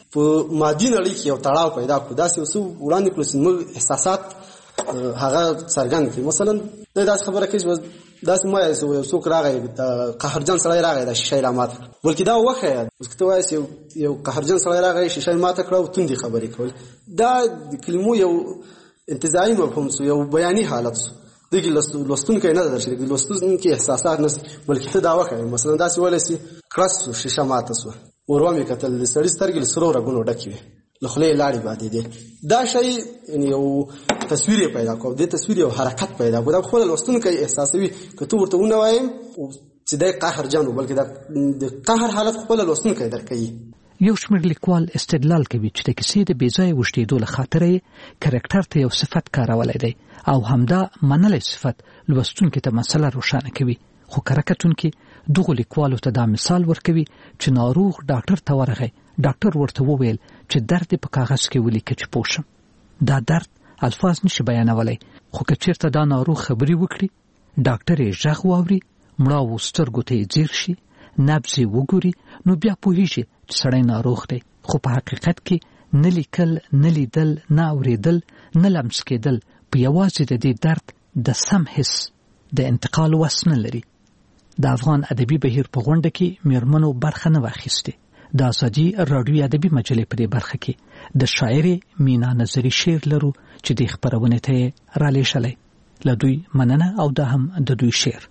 Speaker 20: په مادي نړۍ کې یو تړاو پیدا کړو. داسې اوس وړاندې کړو چې موږ احساسات هغه څرګند کړي. مثلا دا داسې خبره کوي چې داسې ما یو څوک راغی قهرجن سړی راغی دا شیشه یې راماته کړه، بلکې دا وښیه اوس که ته وایې یو یو قهرجن سړی راغی شیشه یې ماته کړه او توندې خبرې کول، دا د کلمو یو انتزاعي مفهوم سو، یو بیاني حالت سو. دغه لوستونکی نه درشي، دغه لوستونکی احساسات نه، بلکې ته دا وښیه. مثلا داسې ویلی سي کړس شیشه ماته سوه، ور ومې کتل د سړي سترګې له سرو رګونو ډکې وې، له خولې یې لاړې بادېدې. دا شی یو تصویر یې پیدا کړو، دې تصویر یو حرکت پیدا کړو. دا خپله لوستونکی احساسوي. که ته ورته ونه وایې چې دی قهرجن و، بلکې د قهر حالت خپله لوستونکی درک کوي.
Speaker 13: یو شمېر لیکوال استدلال کوي چې د کیسې د بېځایه اوږدېدو له خاطره کرکټر ته یو صفت کارولی دی او همدا منلی صفت لوستونکي ته مسله روښانه کوي. خو کره کتونکي دغو لیکوالو ته دا مثال ورکوي چې ناروغ ډاکټر ته ورغی، ډاکټر ورته وویل چې درد په کاغذ کې ولیکه چې پوه شم. دا درد الفاظ نشي بیانولی، خو که چېرته دا ناروغ خبرې وکړي، ډاکټر یې غږ واوري، مړاوو سترګو ته یې ځیر شي، نبض یې وګوري، نو بیا پوهېږي چې سړی ناروغ دی. خو په حقیقت کې نه لیکل، نه لیدل، نه اورېدل، نه لمس کېدل په یوازې د دې درد د سم حس د انتقال وس نه لري. د افغان ادبي بهیر په غونډه کې میرمنو برخه نه واخیستې. د ازادي راډیو ادبي مجلې په دې برخه کې د شاعرې مینا نظري شعر لرو چې د خپرونې ته را لېږلی. له دوی مننه او دا هم د دوی شعر.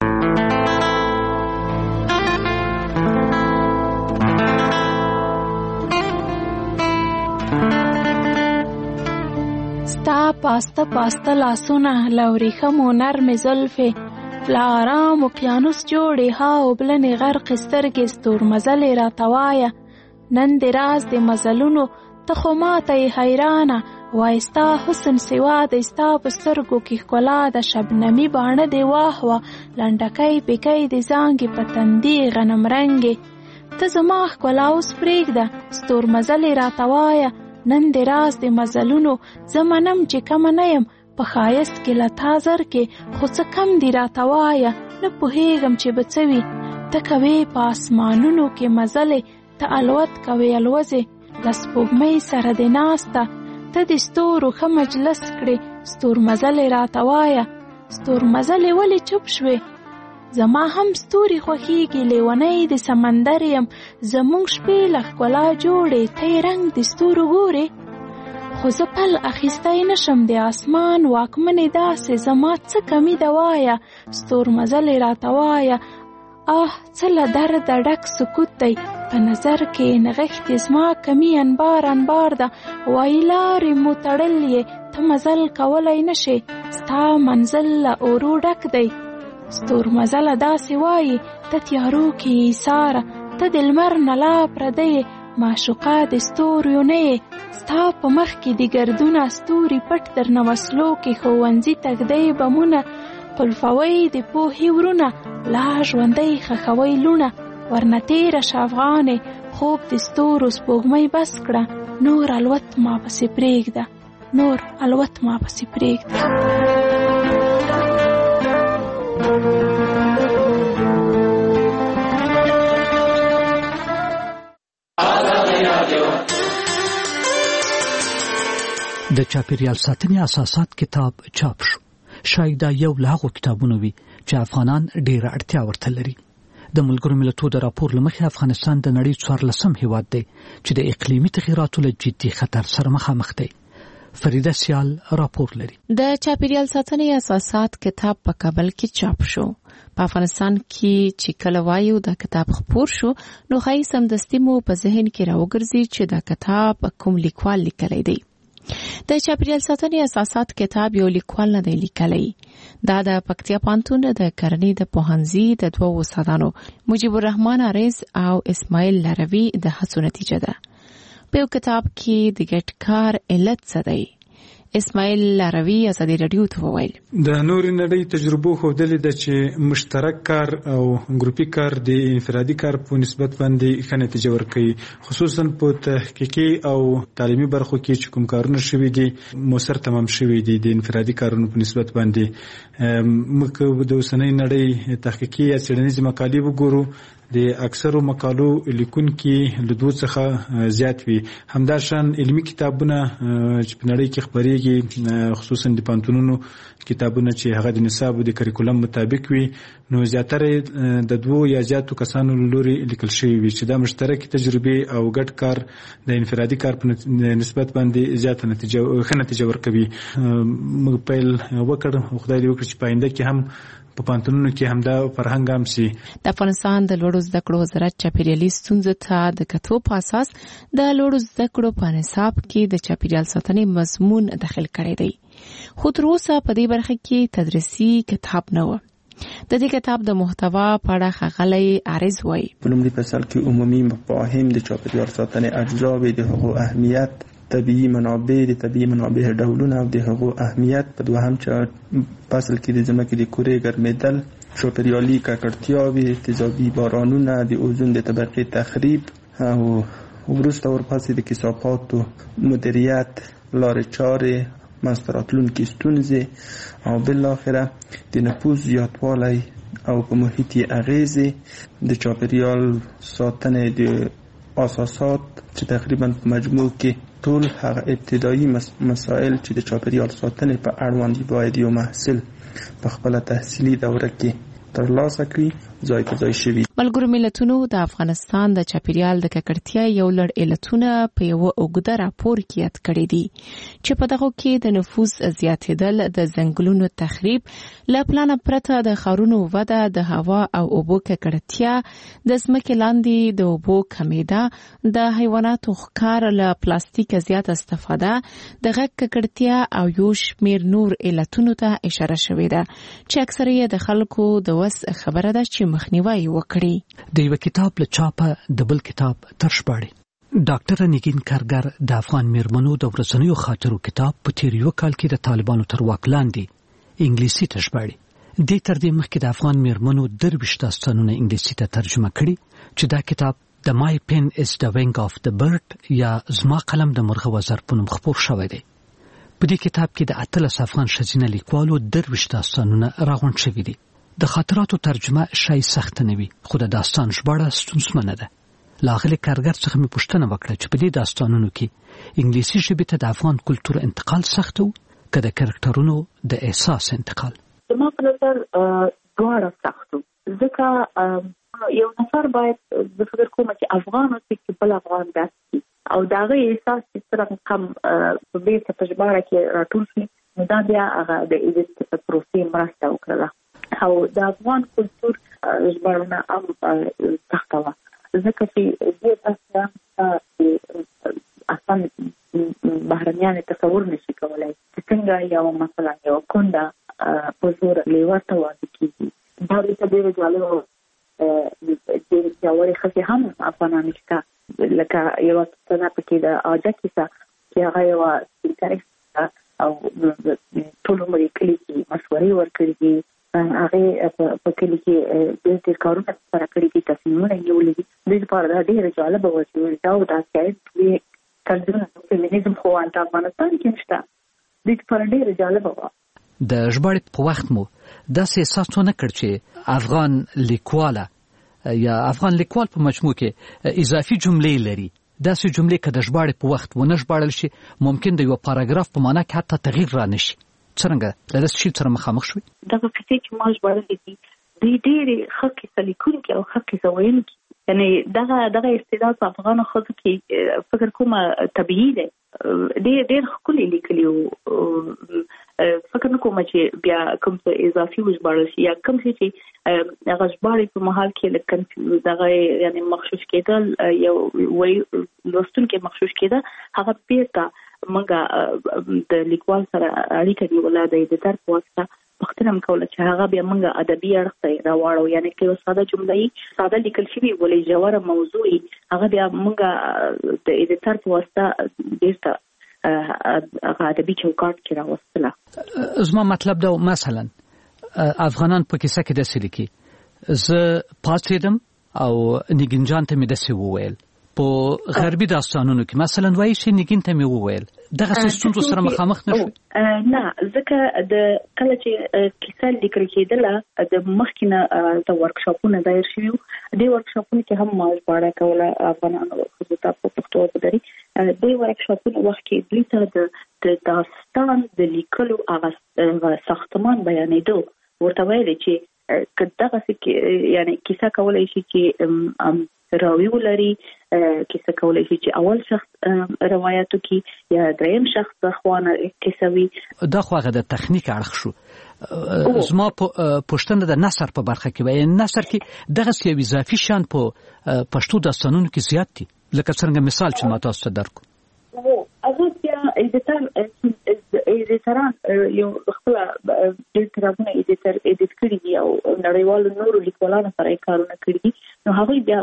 Speaker 21: ستا پاسته پاسته لاسونه لوریخمو نرمې زلفې له آرام اقیانوس جوړې ها اوبلنې غرقې سترګې ستورمزلې راته وایه نن د راز د مزلونو ته خو ماته یې حیرانه وای ستا حسن سوا د ستا په سترګو کې ښکلا د شبنمي باڼه دې واهوه لنډکۍ پیکۍ د زانګې په تندي غنم رنګې ته زما ښکلا اوس پرېږده ستورمزلې راته وایه نن د راز د مزلونو زه منم چې کمه نه یم په ښایست کې له تا زر کې خو څه کم دي راته وایه نه پوهېږم چې به څه وي ته کوې په اسمانونو کې مزلې ته الوت کوې الوزې له سپوږمۍ سره د ناسته ته د ستورو ښه مجلس کړې ستورمزلې راته وایه ستورمزلې ولې چوپ شوې زما هم ستوري خوښیږي لیونی د سمندر یم زموږ شپې له ښکلا جوړې ته یې رنګ د ستورو ګورې خو زه پل اخیستی نشم د اسمان واکمنې داسې زما څه کمی ده وایه ستورمزلې راته وایه آه څه له درده ډک سکوت دی په نظر کې نغښتې زما کمی انبار انبار ده وایي لارې مو تړلې ته مزل کولی نشې ستا منزل له اورو ډک دی ستورمزله داسې وایي ته تیارو کې ایساره ته د لمر نه لا پردی معشوقه د ستوریو نه یې ستا په مخ کې د ګردونه ستوري پټ درنه وسلو کې ښوونځي تږدی بمونه پلفوی د پوهې ورونه لا ژوندی خښوی لونه ورنه تېره شه افغانې خوب د ستورو سپوږمۍ بس کړه نور الوت ما پسې پرېږده نور الوت ما پسې پرېږده
Speaker 13: د چاپیریال ساتنې اساسات کتاب چاپ شو. شاید دا یو له هغو کتابونو وي چې افغانان ډېره اړتیا ورته لري. د ملګرو ملتونو د راپور له مخې افغانستان د نړۍ څوارلسم هېواد دی چې د اقلیمي تغییراتو له جدي خطر سره مخامخ دی. فریده سیال راپور لري.
Speaker 10: د چاپیریال ساتنې اساسات کتاب په کابل کې چاپ شو. په افغانستان کې چې کله وایو دا کتاب خپور شو نو ښایي سمدستي مو په ذهن کې راوګرځي چې دا کتاب کوم لیکوال لیکلی دی. د چاپیریال ساتنې اساسات کتاب یو لیکوال نه دی لیکلی. دا د پکتیا پوهنتون د کرنې د پوهنځي د دوو استادانو مجیب الرحمن عارض او اسماعیل لاروي د هڅو نتیجه ده. په یو کتاب کې د ګډ کار علت څه دی؟ اسماعیل لاروي ازادي راډیو ته وویل
Speaker 22: د نورې نړۍ تجربو ښودلې ده چې مشترک کار او ګروپي کار د انفرادي کار په نسبت باندې ښه نتیجه ورکوي، خصوصا په تحقیقي او تعلیمي برخو کې چې کوم کارونه شوي دي موثر تمام شوي دي د انفرادي کارونو په نسبت باندې. موږ د اوسنۍ نړۍ تحقیقي یا څېړنیزې مقالې وګورو د اکثرو مقالو لیکونکي له دوه څخه زیات وي. همداشان علمي کتابونه چې په نړۍ کې خبريږي خصوصا د پانتونونو کتابونه چې هغه د نصاب او د کریکولم مطابق وي نو زیاتره د دوه یا زیاتو کسانو لوري لیکل شوی وي چې دا مشترک تجربه او ګډ کار د انفرادي کار په نسبت باندې زیاته نتیجه ښه نتیجه ورکوي. موږ پیل وکړ خدای دې وکړي چې پاینده کې هم په پانتونونو کې همدا فرهنګ هم سي.
Speaker 2: د افغانستان د لوړو زده کړو وزارت چاپیریالي ستونزو ته د کتو په اساس د لوړو زده کړو په نصاب کې د چاپیریال ساتنې مضمون داخل کړی دی خو تر اوسه په دې برخه کې تدریسي کتاب نه و. د دې کتاب د محتوا په اړه ښاغلی عارض وایي
Speaker 4: په لومړي فصل کې عمومي مفاهیم د چاپیریال ساتنې اجزا د هغو اهمیت طبیعي منابع د طبیعي منابع ډولونه او د هغو اهمیت په دوهم فصل کې د ځمکې د کورې ګرمېدل چاپیریالي ککړتیاوې تیزابي بارانونه د اوزون د طبقې تخریب او وروسته ورپسې د کثافاتو مدیریت لارې چارې منځته راتلونکي ستونزې او بالاخره د نفوس زیاتوالی او په محیط اغیزې د چاپیریال ساتنې د اساسات چې تقریبا په مجموع کې ټول هغه ابتدایي مسائل چې د چاپیریال ساتنې په اړوند باید یو محصل په خپل تحصیلي دوره کې ترلاسه کړي ځای په ځای شوي.
Speaker 2: ملګرو ملتونو د افغانستان د چاپیریال د ککړتیا یو لړ علتونه په یو اوږده راپور کې یاد کړي دي چې په دغه کې د نفوس زیاتېدل د ځنګلونو تخریب له پلانه پرته د ښارونو وده د هوا او اوبو ککړتیا د ځمکې لاندې د اوبو کمیدا د حیواناتو ښکار له پلاستیک زیات استفاده د غږ ککړتیا او یو شمېر نور علتونو ته اشاره شوې ده چې اکثره یې د خلکو د وس خبره ده چې مخنیوي وکړي.
Speaker 13: د یو کتاب له چاپه د بل کتاب ترشباړي. ډاکټر نگین کارګر د افغان میرمنو د ورځنیو خاطرو کتاب په تیر یو کال کې د طالبانو تر واک لاندې انګلیسي ترشباړي. د تر دې مخکې د افغان میرمنو درویشت داستانونه انګلیسي ته ترجمه کړي چې دا کتاب د مای پن از د وینګ اف د برډ یا زما قلم د مرغه وزر په نوم خپور شوی دی. په دې کتاب کې د اتلس افغان ښځینه لیکوالو درویشت داستانونه راغونډ شوي دي. د خاطراتو ترجمه شای سخت نه وي خو د داستان ژباړه ستونزمنه ده. لاغلي کارګر څخه مې پوښتنه وکړه چې په دې داستانونو کې انګلیسي ژبې ته د افغان کلتور انتقال سخت و که د کرکټرونو د احساس انتقال؟
Speaker 15: زما په نظر دواړه سخت و ځکه یو نفر باید زه فکر کوم چې افغان اوسي چې بل افغان داسي او د هغه احساس چې سره کم په بیرته په ژباړه کې راټول شي نو دا بیا هغه د ایډیټ په پروسې مرسته وکړه او د افغان کلتور ژباړونه هم سخته وه ځکه چې دې تاسو اصلا بهرنیان تصور نشي کولای چې څنګه یو مثلا یو کونډه په زور لیوه ته واده کېږي. دا ورته ډېره جالبه ډېرې پیاوړې ښځې هم افغانانې شته لکه یوه کیسه پکې د عاجه کیسه چې هغه یوه سپین او ټول عمر یې کلي کې مشورې ورکړي دي هغې په کلي کې ډېر ډېر کارونه سره کړي دي تصمیمونه یې نیولي دي. دې لپاره دا ډېره جالبه وه چې دا او دا شاید طرزونه فیمینیزم خو هلته افغانستان کې نشته. دې لپاره ډېره جالبه وه.
Speaker 13: د ژباړې په وخت مو داسې احساس ونه کړ چې افغان لیکواله یا افغان لیکوال په مجموع کې اضافي جملې لري داسې جملې که د ژباړې په وخت ونه ژباړل شي ممکن د یو پاراګراف په معنا کې حتی تغییر را نشي. څرنګه د داسې شي سره مخامخ شوي؟
Speaker 15: دغه کیسې چې ما ژباړلې دي دوی ډېرې ښه کیسه لیکونکي او ښه کیسه ویونکي یعنې دغه دغه استعداد په افغانو ښځو کې فکر کومه طبیعي دی. ډېر ډېر ښکلي لیکلي وو. فکر نه کوم چې بیا کوم څه اضافي وژباړل شي یا کوم څه چې هغه ژباړې په محل کې لږ کنفیوز دغه یعنې مغشوش کېدل یو لوستونکی مغشوش کېده هغه بیرته موږ د لیکوال سره اړیکه نیوله د ایډیټر په واسطه پوښتنه مې کوله چې هغه بیا موږ ادبي اړخ ته راواړو یعنې که یو ساده جمله یي ساده لیکل شوي ولې ژوره موضوع یي هغه بیا موږ د ایډیټر په واسطه بیرته هغه ادبي چوکاټ کې راوستله.
Speaker 13: زما مطلب دا مثلا افغانان په کیسه کې داسې لیکي زه پاڅېدم او نګین جان ته مې داسې وویل. په غربي داستانونو کې مثلا وایي چې نګین ته مې وویل دغه ستونزو سره مخامخ نه شو؟
Speaker 15: نه ځکه د کله چې کیسه لیکل کېدله د مخکې نه د ورکشاپونه دایر شوي دې ورکشاپونو کې هم ما ژباړه کوله افغانانو خو ته په پښتو ودري دې ورکشاپونو وخت کې دوی ته د داستان د لیکلو هغه ساختمان بیانېدو ورته ویل چې کداغه کې یعنی کیسه کولای شي چې راوی ولري کیسه کولای شي چې اول شخص روایتو کې یا دریم شخص خوانه کیسوي
Speaker 13: دا خو هغه د تخنیک اړخ شو زما پښتنه د نثر په برخه کې وایي نثر کې دغه څه اضافي شان په پښتو داستانونو کې زیات دي لکه څنګه مثال چې ما تاسو ته درکو
Speaker 15: او هغه بیا ایډیټر ایډیټران یو خپل د کتابونو ایډیټر ایډیټ کړی دی او نړیوالو نورو لیکوالانو سره کارونه کړی دي نو هغه بیا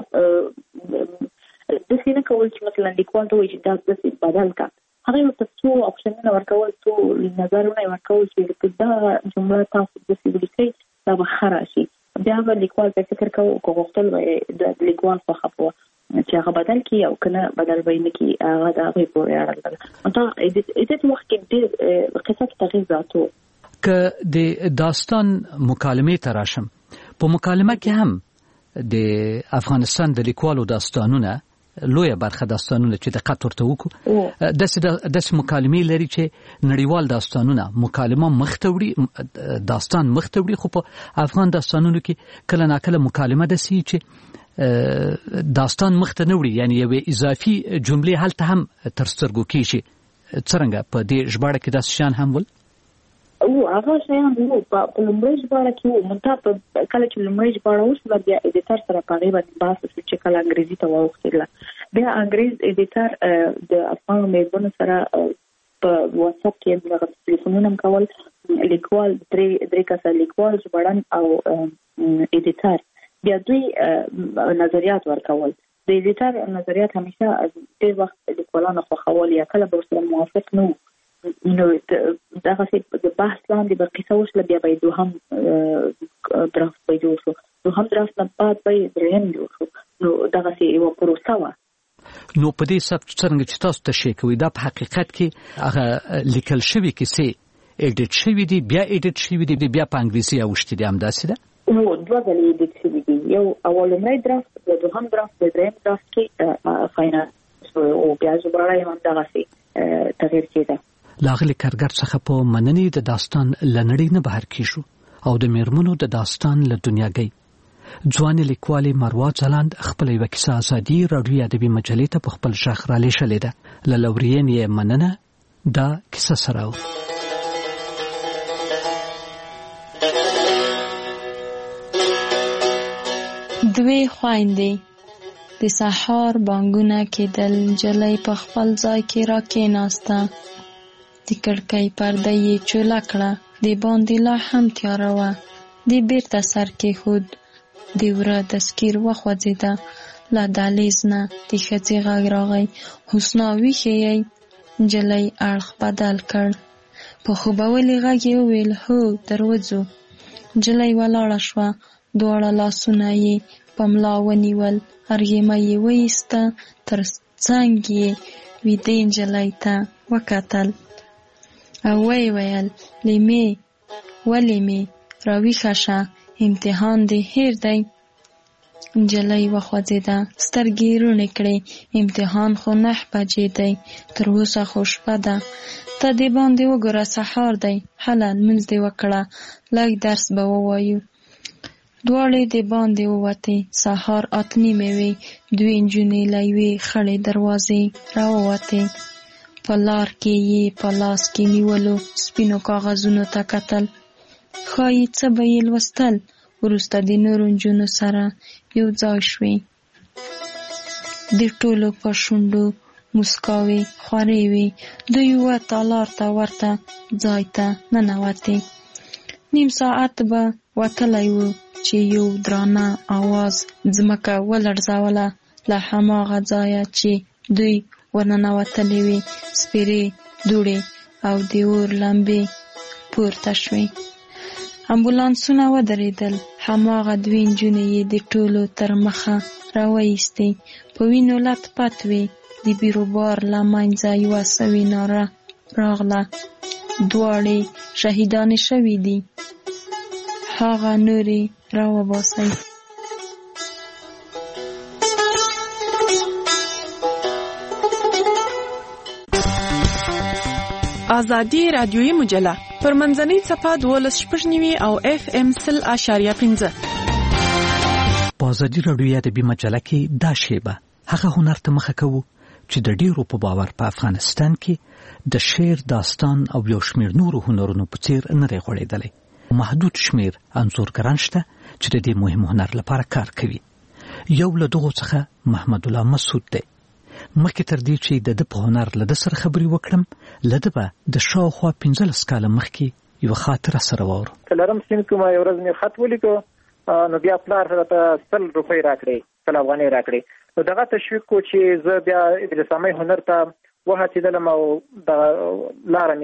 Speaker 15: د سینه کول چې مثلا لیکوال ته وایي چې دا د بدل کا هغه ورته څو اپشنونه ورکول څو نظرونه ورکول چې دا جمله تاسو د سیبلیکي دا بخره شي بیا به لیکوال په فکر کوي او غوښتل وي د لیکوال په خپل چې هغه بدل کی او کنه بدل ویني کی هغه دا غي پورې اړه ده دا ایت وخت کې د قصه تغییر ذاتو
Speaker 13: ک د داستان مکالمه تراشم په مکالمه کې هم د افغانستان د لیکوالو داستانونه لویه برخه داستانونه چې د قط ورته وکړو د د مکالمې لري چې نړیوال داستانونه مکالمه مختوړي داستان مختوړي خو په افغان داستانونو کې کله ناکله مکالمه د سی چې داستان مخته نه وړي یعنی یو اضافي جملې هلته هم تر سترګو کېږي څرنګه په دې ژباړه کې داسې شیان هم ول
Speaker 15: او هغه شیان وو په لومړۍ ژباړه کې وو منتها په کله چې لومړۍ ژباړه وشوه بیا ایډیټر سره په هغې باندې بحث وشو چې کله انګریزي ته واوښتېدله بیا انګریز ایډیټر د افغانو میرمنو سره په واتساپ کې دغه تلیفونونه هم کول لیکوال درې درې کسه لیکوال ژباړن او ایډیټر بیا دوی نظریات ورکول د ایډیټر نظریات همیشه ډېر وخت لیکوالانو خوښول یا کله به ورسره موافق نه وو نو دغه د بحث لاندې به قصه وشله بیا به یې دوهم درافت به یې جوړ شو دوهم درافت نه بعد به یې دریم جوړ شو نو دغسې یوه پروسه وه
Speaker 13: نو په دې سبک څرنګه چې تاسو تشریح کوئ دا په حقیقت کې هغه لیکل شوي کیسې ایډیټ شوي دي بیا ایډیټ شوي دي بیا په انګریزي اوښتي دي همداسې ده
Speaker 15: نو دوه ځلې ایډیټ شوي دي یو اولنی درافت د دوهم درافت د دریم درافت کې فاینل او بیا ژباړه یې هم دغسې تغییر کېده
Speaker 13: لاغلي کارګر څخه په مننې د داستان له نړۍ نه بهر کېږو او د میرمنو د داستان له دنیاګۍ ځوانې لیکوالې مروه ځلاند خپله یوه کیسه ازادي راډیو ادبي مجلې ته په خپل غږ رالیږلې ده له لورین یې مننه دا کیسه سره و
Speaker 21: دوی خويندې د سحر بانګونه کېدل جلۍ په خپل ځای کې را کېناسته د کړکۍ پرده یې چوله کړه د باندې لا هم تیاره وه د بیرته سر کېښود د وره دستګیر وخوځېده له دهلیز نه د ښځې غږ راغی حسنا ویښې یې نجلۍ اړخ بدل کړ په خوبولي غږ یې وویل هو دروځو نجلۍ ولاړه شوه دواړه لاسونه یې په ملا ونیول ارغیمه یې وایسته تر څنګ یې ویدې نجلۍ ته وکتل او ویې ویل لیمې ولې مې راویښه شه امتحان دې هیر دی نجلۍ وخوځېده سترګې یې روڼې کړې امتحان خو نهه بجې دی تر اوسه خو شپه ده ته دې باندې وګوره سهار دی هله لمونځ دې وکړه لږ درس به ووایو دواړې د باندې ووتې سهار اته نیمې وې دوې نجونې له یوې خړې دروازې راووتې په لار کې یې په لاس کې نیولو سپینو کاغذونو ته کتل ښایي څه به یې لوستل وروسته د نورو نجونو سره یو ځای شوې د ټولو په شونډو موسکاوې خورې وې دوی یوه تالار ته ورته ځای ته ننوتې نیم ساعت به وتلی و چې یو درانه آواز ځمکه ولړزوله له هماغه ځایه چې دوی ورننوتلې وې سپېرې دوړې او د اور لمبې پورته شوې امبولانسونه ودرېدل هماغه دوې نجونې یې د ټولو تر مخه راوایستې په وینو لت پت وې د بیروبار له منځه یوه سوې ناره راغله دواړې شهیدانې شوې دي هغه نورې راوباسئ
Speaker 5: ازادي رادیوي مجله پر منځنۍ صفحه دولس شپږ نیوي او اف ام سل اشاریه پنځه.
Speaker 13: په ازادي رادیوي ادبي مجله کې دا شیبه هغه هنر ته مخه کوو چې د ډیرو په باور په افغانستان کې د شعر، داستان او یو شمېر نورو هنرونو په څیر نه دی غوړېدلی. محدود شمېر انځورګران شته چې د دې مهم هنر لپاره کار کوي. یو له دغو څخه محمد الله مسعود دی. مخکې تر دې چې د ده په هنر له ده سره خبرې وکړم، له ده به د شاوخوا پنځلس کاله مخکې یوه خاطره سره واورو.
Speaker 16: څلورم صنف کې ما یو ورځ مې خط ولیکه، نو بیا پلار راته سل روپۍ راکړې، سل افغانۍ راکړې. نو دغه تشویق کو چې زه بیا د رسامۍ هنر ته وهڅېدلم او دغه لاره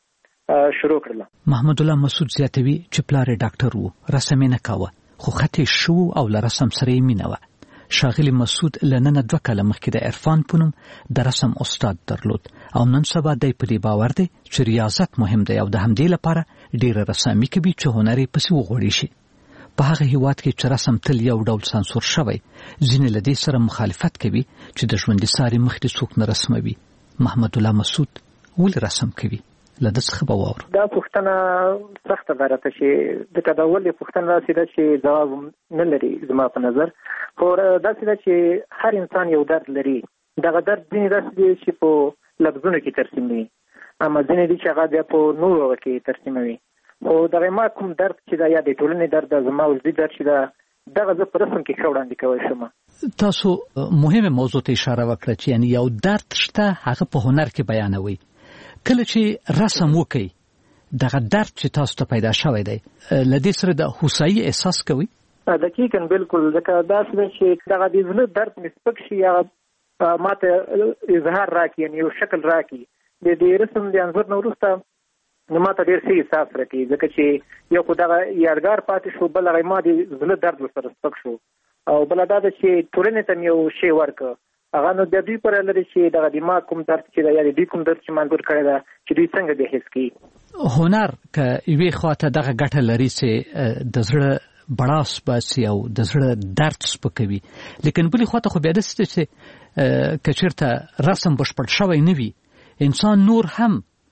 Speaker 16: مې شروع کړله.
Speaker 13: محمد الله مسعود زیاتوي چې پلار یې ډاکټر و، رسم یې نه کاوه، خو خط یې ښه و او له رسم سره یې مینه وه. ښاغلي مسعود له ننه دوه کاله مخکې د عرفان په نوم د رسم استاد درلود او نن سبا دی په دې باور دی چې ریاضت مهم دی او د همدې لپاره ډېره رسامي کوي چې هنر یې پسې وغوړي شي. په هغه هیواد کې چې رسم تل یو ډول سانسور شوی، ځینې له دې سره مخالفت کوي چې د ژوندي ساري مخ دې څوک نه رسموي. محمد الله مسعود ولې رسم کوي؟ له ده څخه به واورو.
Speaker 16: دا پوښتنه سخته ده راته چې د دا ولې پوښتنه داسې ده چې ځواب نه لري زما په نظر. خو داسې ده چې هر انسان یو درد لري. دغه درد ځینې داسې دی چې په لفظونو کې ترسیم وي، اما ځینې دي چې هغه بیا په نورو کې ترسیموي. خو دغه ما کوم درد چې دا یا د ټولنې درد ده، زما وجدي درد چې ده، دغه زه په رسم کې ښه وړاندې کولی شم.
Speaker 13: تاسو مهمه موضوع ته اشاره وکړه چې یعنې یو درد شته، هغه په هنر کې بیانوي. کله چې رسم وکړئ، دغه درد چې تاسو ته پیدا شوی دی، له دې سره د هوسایي احساس کوئ؟
Speaker 16: دقیقاً بالکل. ځکه داسې ده چې دغه د زړه درد مې سپک شي، هغه ماته اظهار راکړي، یعنې یو شکل راکړي. د دې رسم د انځور نه وروسته نو ماته ډېر ښه احساس راکړي، ځکه چې یو خو دغه یادګار پاتې شو، بل هغه ما د زړه درد ورسره سپک شو، او بله دا ده چې ټولنې ته مې یو شی ورکړه. هغه نو د دوی پر لري چې دغه دماغ کوم درد چې دا یا د دوی کوم درد چې منظور کړی ده چې دوی څنګه به حس کوي.
Speaker 13: هنر که یوې خواته دغه ګټه لري چې د زړه بړاس باسي او د زړه درد سپکوي، لیکن بلې خواته خو بیا داسې ده چې که چېرته رسم بشپړ شوی نه وي، انسان نور هم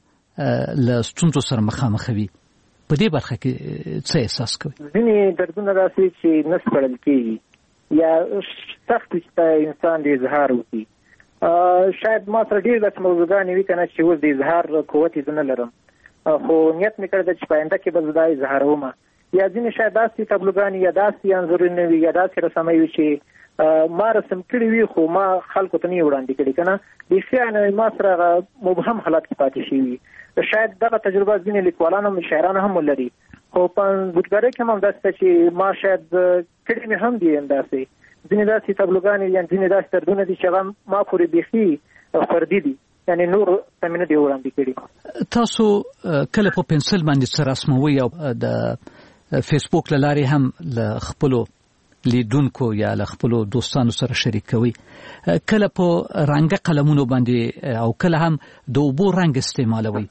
Speaker 13: له ستونزو سره مخامخ وي. په دې برخه کې څه احساس کوي؟
Speaker 16: ځینې دردونه داسې چې نه سپړل کېږي یا سخت چې انسان د اظهار وکړي. شاید ما سره ډېر داسې موضوعګانې وي که نه چې اوس د اظهار قوت یې زه نه لرم، خو نیت مې کړی ده چې په آینده کې به زه دا اظهارومه. یا ځینې شاید داسې تابلوګانې یا داسې انځورونه وي یا داسې رسامۍ وي چې ما رسم کړي وي خو ما خلکو ته نه یې وړاندې کړي، که نه بیخي ما سره هغه مبهم حالات کې پاتې شوي. شاید دغه تجربه ځینې لیکوالان هم شاعران هم ولري، خو په انځورګرۍ کې هم داسې ده چې ما شاید کړي مې هم دي همداسې ځینې داسې تابلوګانې یا ځینې داسې دردونه دي چې هغه ما پورې بیخي فردي دي، یعنې نور ته مې نه دي وړاندې کړي.
Speaker 13: تاسو کله په پنسل باندې څه رسموئ او د فیسبوک له لارې هم له خپلو لیدونکو یا له خپلو دوستانو سره شریکوي، کله په رنګه قلمونو باندې او کله هم د اوبو رنګ استعمالوي،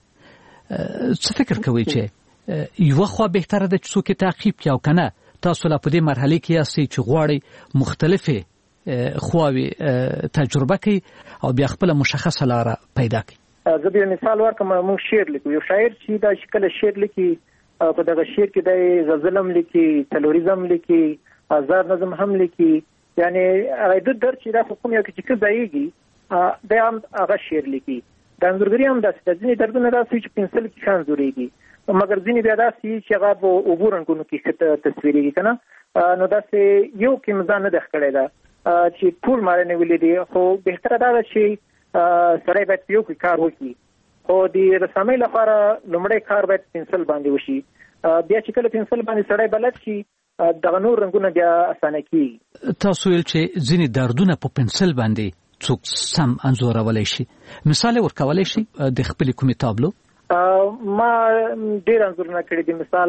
Speaker 13: څه فکر کوئ چې یوه خوا بهتره ده چې څوک یې تعقیب کړي او که نه تاسو لا په دې مرحلې کې یاستئ چې غواړئ مختلفې خواوې تجربه کړئ او بیا خپله مشخصه لاره پیدا کړئ؟
Speaker 16: زه بیا مثال ورکړم، موږ شعر لیکو. یو شاعر چې دا چې کله شعر لیکي، په دغه شعر کې دی غزل هم لیکي، تلوریزم لیکي، آزاد نظم هم لیکي، یعنې هغه د درد چې دا خو کوم یو کې چې ښه ځایږي دی هم هغه شعر لیکي. د انځورګري هم داسې ده، ځینې دردونه داسې چې پنسل کې ښه انځورېږي، مګر ځینې بیا داسې چې هغه په اوبو رنګونو کې ښه تصویرېږي، که نه. نو داسې یو کې مې ځان نه ده ښکړی ده چې ټول ما رانیولي دي، خو بهتره دا ده چې سړی باید په یو کې کار وکړي. خو د رسامۍ لپاره لومړی کار باید پنسل باندې وشي، بیا چې کله پنسل باندې سړی بلد شي دغه نور رنګونه بیا اسانه کېږي.
Speaker 13: تاسو ویل چې ځینې دردونه په پنسل باندې څوک سم انځورولی شي، مثال یې ورکولی شي د خپلې کومې تابلو؟
Speaker 16: ما ډېر انځورونه کړي دي. مثال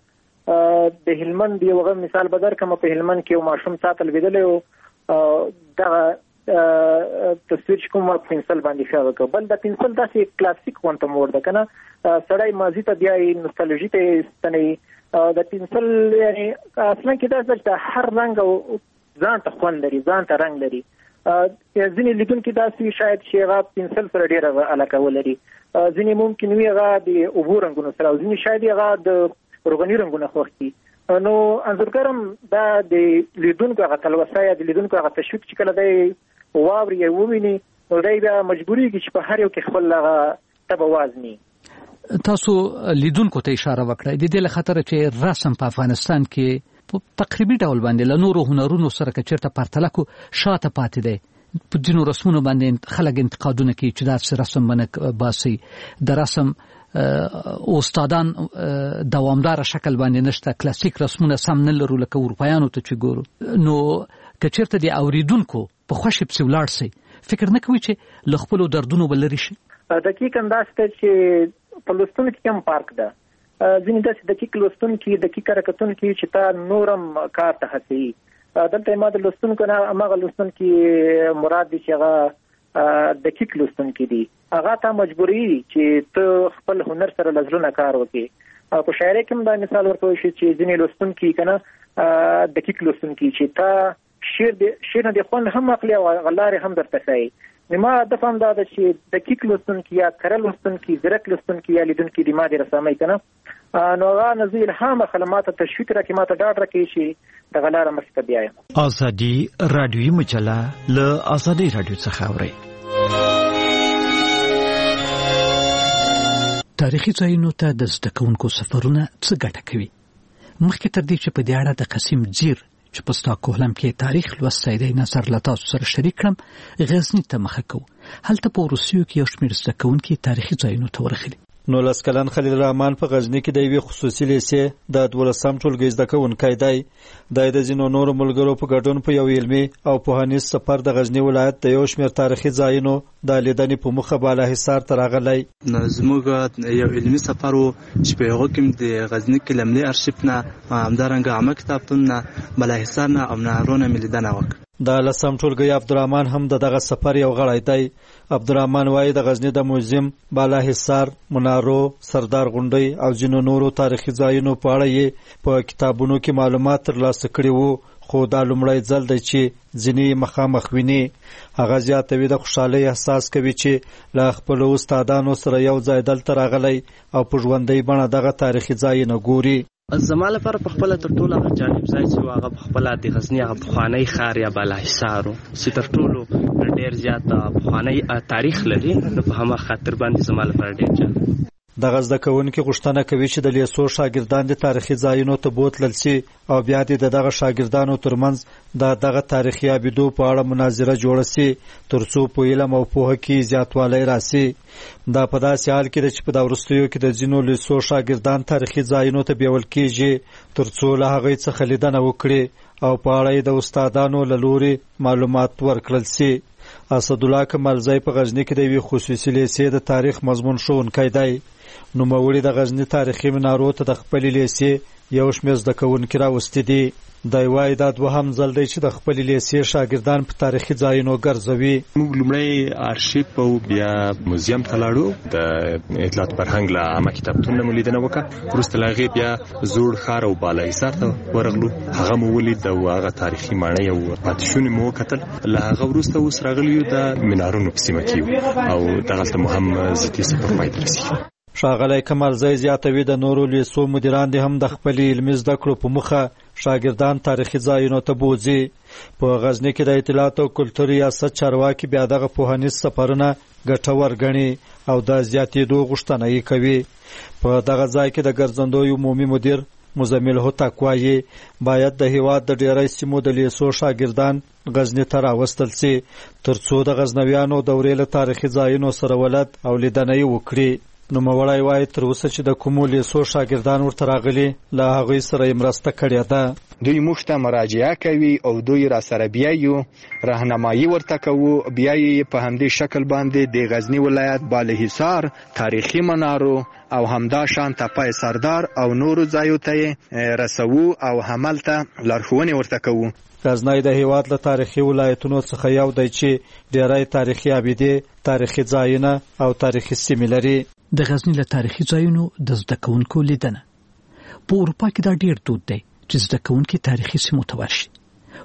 Speaker 16: د هلمند یو هغه مثال به درکړم. په هلمند کې یو ماشوم ساعت لوېدلی و، دغه تصویر چې کوم په پنسل باندې ښه وکړ. بل د پنسل داسې کلاسیک غونته موډ ده، که نه سړی ماضي ته بیایي، نوستالژي ته یې ستنوي. د پنسل یعنې اصلا کې دا چې هر رنګ ځان ته خوند لري، ځان ته رنګ لري. ځینې لیدونکي داسې شاید چې هغه پنسل سره ډېره علاقه ولري، ځینې ممکن وي هغه د اوبو رنګونو سره، او ځینې شاید هغه د روغني رنګونه خوښ دي. نو انځورګر هم دا د لیدونکو هغه تلوسه یا د لیدونکو هغه تشویق چې کله دی واوري یا وویني، نو دی بیا مجبورېږي چې په هر یو کې خپل هغه طبع وازني.
Speaker 13: تاسو لیدونکو ته اشاره وکړه د دې له خاطر چې رسم په افغانستان کې په تقریبي ډول باندې له نورو هنرونو سره که چېرته پرتله کو شاته پاتې دی. په ځینو رسمونو باندې خلک انتقادونه کوي چې دا رسم باندې باسي، د رسم استادان دوامدار شکل باندې نشته، کلاسیک رسمونه سم نه لرو لکه اروپایانو ته چې ګورو. نو که چېرته د اوریدونکو په خوښې پسې ولاړ سي، فکر نه کوي چې له خپلو دردونو به لرې شي؟
Speaker 16: دقیقاً داسته چې په لوستونو کې هم فرق ده. ځینې داسې دقیق لوستونکي دقیق حرکتونکي چې تا نورم کار ته هڅوي. دلته ما د لوستونکو نه هماغه لوستونکي مراد دي چې هغه دقیق لوستونکي دي، هغه ته مجبوري چې ته خپل هنر سره له زړه نه کار وکړي. په شاعرۍ کې هم دا مثال ورکوي چې ځینې لوستونکي که نه دقیق لوستونکي چې تا شعر شعر نه د خوند هم اخلي او غلارې هم درته ښایي. ما د فهم دا ده چې دقیق لوستونکي یا کره لوستونکي زیرک لوستونکي یا لیدونکي د ما د رسامۍ که نه نو هغه نه زه الهام اخلم، ما ته تشویق راکړي، ما ته ډاډ راکړي چې دغه لاره مخې ته بیایم.
Speaker 3: ازادي راډیویي مجله له ازادي راډیو څخه اورئ.
Speaker 13: تاریخي ځایونو ته د زده کوونکو سفرونه څه ګټه کوي؟ مخکې تر دې چې په دې اړه د قسیم ځیر چې په ستاکهولم کې تاریخ لوستی دی نظر له تاسو سره شریک کړم، غزني ته مخه کوو. هلته په وروستیو کې یو شمېر زده کوونکي تاریخي ځایونو ته ورغلي.
Speaker 6: نولس کلن خلیل الرحمن په غزني کې د یوې خصوصي لیسې د دولسم ټولګي زده کوونکی دی. دی د ځینو نورو ملګرو په ګډون په یو علمي او پوهنیز سفر د غزني ولایت د یو شمېر تاریخي ځایونو د لیدنې په موخه بالاحصار ته راغلی.
Speaker 7: زموږ یو علمي سفر و چې په هغه کې د غزني کې لملي ارشیف نه، همدارنګه عامه کتابتون نه، بالاحصار نه او نهرونه مې لیدنه وکړه.
Speaker 6: د لسم ټولګي عبدالرحمن هم د دغه سفر یو غړی دی. عبدالرحمن وایي د غزني د موزیم، بالاحصار، منارو، سردار غونډۍ او ځینو نورو تاریخي ځایونو په اړه یې په کتابونو کې معلومات ترلاسه کړي وو، خو دا لومړی ځل دی چې ځینې مخامخ ویني. هغه زیاتوي د خوشحالۍ احساس کوي چې له خپلو استادانو سره یو ځای دلته راغلی او په ژوندۍ بڼه دغه تاریخي ځایونه ګوري.
Speaker 23: زما لپاره په خپله تر ټولو هغه جالب ځای چې و هغه په خپله د غزني هغه پخوانی ښار یا بالاحصار و چې تر ټولو ډېر زیات پخوانی تاریخ لري، نو په هماغه خاطر باندې زما لپاره ډېر جالب.
Speaker 6: دغه زده کوونکي غوښتنه کوي چې د لیسو شاګردان د تاریخي ځایونو ته بوتلل سي او بیا د دغه شاګردانو ترمنځ د دغه تاریخي ابیدو په اړه مناظره جوړه سي تر څو په علم او پوهه کې زیاتوالی راسي. دا په داسې حال کې ده چې په دا وروستیو کې د ځینو لیسو شاګردان تاریخي ځایونو ته بیول کېږي تر څو له هغوی څخه لیدنه وکړي او په اړه یې د استادانو له لورې معلومات ورکړل سي. اسدالله کمالزی په غزني کې د یوې خصوصي لیسې د تاریخ مضمون ښوونکی دی. نوموړي د غزني تاریخي منارو ته د خپلې لیسې یو شمېر زده کوونکي راوستي دي. دی وایي دا دوهم ځل دی چې د خپلې لیسې شاګردان په تاریخي ځایونو ګرځوي.
Speaker 24: موږ لومړی ارشیف او بیا موزیم ته لاړو، د اطلاعات فرهنګ له عامه کتابتون نه مو لیدنه وکړه. وروسته له هغې بیا زوړ ښار او بالاحصار ته ورغلو، هغه مو ولید او هغه تاریخي ماڼۍ او پاتې شونې مو وکتل. له هغه وروسته اوس راغلي یو د منارونو په سیمه کې یو او دغلته مو هم ذاتي سفر پای ته رسېږي.
Speaker 6: ښاغلی کمالزی زیاتوي د نورو لیسو مدیران دې هم د خپلې علمي زده کړو په موخه شاګردان تاریخي ځایونو ته بوځي. په غزني کې د اطلاعات او کلتور ریاست چارواکي بیا دغه پوهنیز سفرونه ګټور ګڼي او د زیاتېدو غوښتنه یې کوي. په دغه ځای کې د ګرځندوی عمومي مدیر مزمل هوتک وایي باید د هیواد د ډیری سیمو د لیسو شاګردان غزني ته راوستل سي تر څو د غزنویانو دورې له تاریخي ځایونو سره ولد او لیدنه یې وکړي. نوموړی وایي تر اوسه چې د کومو لیسو شاګردان ورته راغلي له هغوی سره یې مرسته کړې ده.
Speaker 25: دوی موږ ته مراجعه کوي او دوی را سره بیایو، راهنمایي ورته کوو، بیا یې په همدې شکل باندې د غزني ولایت بالاحصار، تاریخي منارو او همدا شان تپه سردار او نورو ځایو ته رسوو او هملته لارښوونې ورته کوو.
Speaker 6: غزنی د هیواد له تاریخي ولایتونو څخه یو دی چې ډیری تاریخي ابیدې، تاریخي ځایونه او تاریخي سیمې لري.
Speaker 13: د غزني له تاریخي ځایونو د زده کوونکو لیدنه. په اروپا کې دا ډیر دود دی چې زده کوونکي تاریخي سیمو ته ورشي.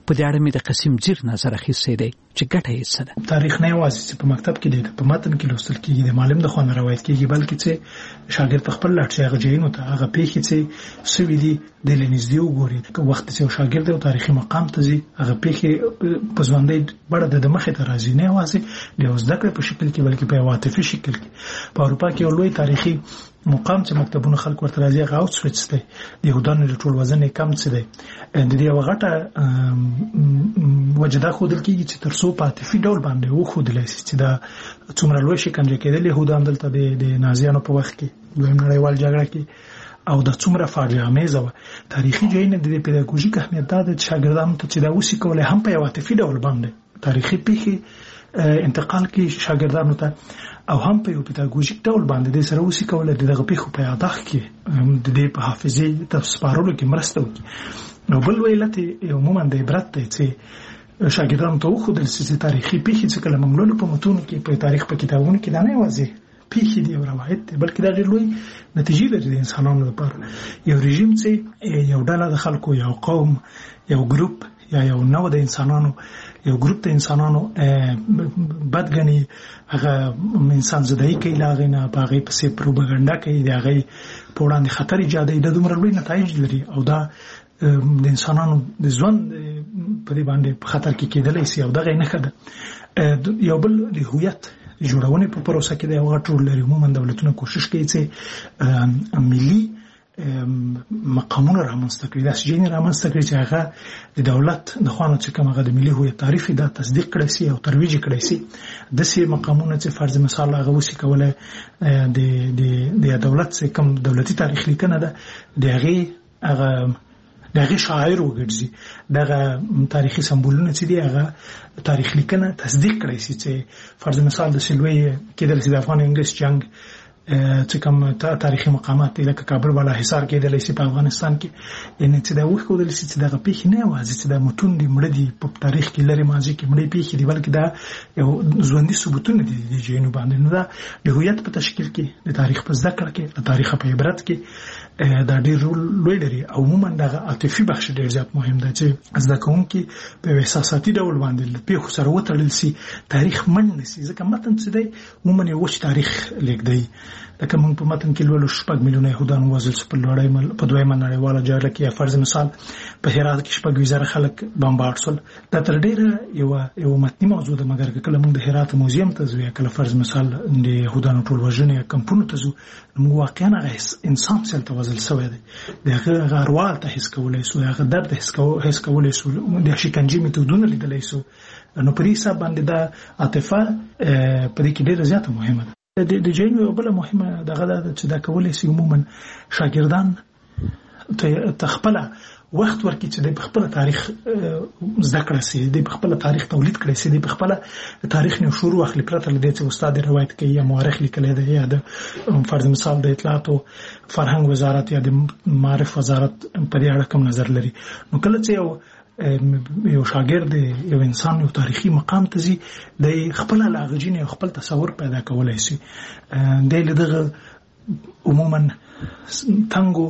Speaker 13: په دې اړه مې د قسیم زیر نظر اخیستی دی چې ګټه یې څه ده.
Speaker 17: تاریخ نه یوازې چې په مکتب کې دی په متن کې لوستل کېږي د معلم د خوا نه روایت کېږي بلکې چې شاګرد خپل لاټ شي هغه ځایونو ته هغه پیښې چې سوي دي د لنیزدي وګوري که وخت چې شاګرد او تاریخي مقام ته ځي هغه پیښې په ځوانۍ بړه د مخې ته راځي نه یوازې د زده کړې په شکل کې بلکې په عاطفي شکل کې. په اروپا کې یو لوی تاریخي مقام چې مکتبونه خلک ورته راځي هغه اوسویټس دی د یهودانو د ټول وزن کم څه دی د دې یو غټه وجدا خودل کېږي چې تر څو په عاطفي ډول باندې وښودل شي چې دا څومره لوی شکنجه کېدل یهودان دلته د نازیانو په وخت کې دویم نړیوال جګړه کې او د څومره فاجعه آمیزه وه. تاریخي ځایونه د پیداګوژیک اهمیت دا دی چې شاګردانو ته چې دا وسي کولی هم په یو عاطفي ډول باندې تاریخي پیښې انتقال کې شاګردانو ته او هم په یو پیداګوژیک ډول باندې د سره وسي کولی دغه پیښو په یاداښت کې د دې په حافظې ته سپارلو کې مرسته وکړي. نو بل علت عموما د عبرت دی چې شاګردانو ته وښودل شي چې تاریخي پیښې چې کله موږ لولو په متونو کې په تاریخ په کتابونو کې دا نه یوازې پیښې دي او روایت دی بلکې دا ډېر لوی نتیجې لري د انسانانو لپاره. یو رژیم چې یو ډله د خلکو یو قوم یو ګروپ یا یو نوع د انسانانو یو ګروپ د انسانانو بدګني هغه انسان زدهي کوي لا غنه په هغه پسې پروپاګاندا کوي د هغه په وړاندې خطر ایجادوي د دومره لوی نتایج لري او دا د انسانانو د ژوند په دې باندې په خطر کې کېدلی شي او دغه نه خده یو بل د هویت جوړونې په پروسه کې د یو غټ رول لري. عموما دولتونه کوشش کوي چې ملي مقامونه رامنځته کړي داسې ځایونه رامنځته کړي چې هغه د دولت د خوا نه چې کوم هغه د ملي هویت تعریف دا تصدیق کړی شي او ترویج کړی شي. داسې مقامونه چې فرض مثال هغه وسي کولی د د دولت چې کوم دولتي تاریخ لیکنه ده د هغې هغه د هغې شاعر وګرځي دغه تاریخي سمبولونه چې دي هغه تاریخ لیکنه تصدیق کړی شي چې فرض مثال د سلوی کېدلی شي د افغان انګلیس جنگ چې کوم تاریخي مقامات لکه کابل بالا حصار کېدلی شي په افغانستان کې یعنې چې دا وښودل شي چې دغه پیښې نه یوازې چې دا متون دي مړه دي په تاریخ کې لرې ماضي کې مړې پیښې دي بلکې دا یو ژوندي ثبوتونه دي د ځایونو باندې. نو دا د هویت په تشکیل کې د تاریخ په زده کړه کې د تاریخ په عبرت کې دا ډېر رول لوی لري او عموما دغه عاطفي بخش ډېر زیات مهم دی چې زده کوونکي په احساساتي ډول باندې له پیښو سره وتړل شي تاریخ منډ نه شي ځکه متن چې دی عموما یو وچ تاریخ لیږدوي لکه موږ په متن کې لولو شپږ میلیونه یهودان وژل شول په لومړۍ په دویمه نړیواله جګړه کې یا فرض مثال په هرات کې شپږ ویشت زره خلک بمبارډ شول. دا تر ډېره یوه یوه متني موضوع ده مګر که کله موږ د هرات موزیم ته ځو یا کله فرض مثال د یهودانو ټول وژنې یا کمپونو ته ځو موږ واقعا هغه انسان چې هلته وژل شوی دی د هغه هغه اروا هلته حس کولی شو د هغه درد حس کولی شو د شکنجې میتودونه لیدلی شو. نو په دې حساب باندې دا عاطفه په دې کې ډېره زیاته مهمه ده. د جینو یو بله مهمه دغه ده چې دا کولی شي عموما شاګردان ته خپله وخت ورکړي چې د خپل تاریخ زده کړه شي د خپل تاریخ تولید کړي شي د خپل تاریخ نه شروع واخلي پرته له دې چې استاد روایت کوي یا مورخ لیکلی دی یا د فرض مثال د اطلاعات او فرهنګ وزارت یا د معارف وزارت په دې اړه کوم نظر لري. نو کله چې یو یو شاګرد یو انسان یو تاریخي مقام ته ځي د خپل لاغجین یو خپل تصور پیدا کولای شي د دغه عموما تنګو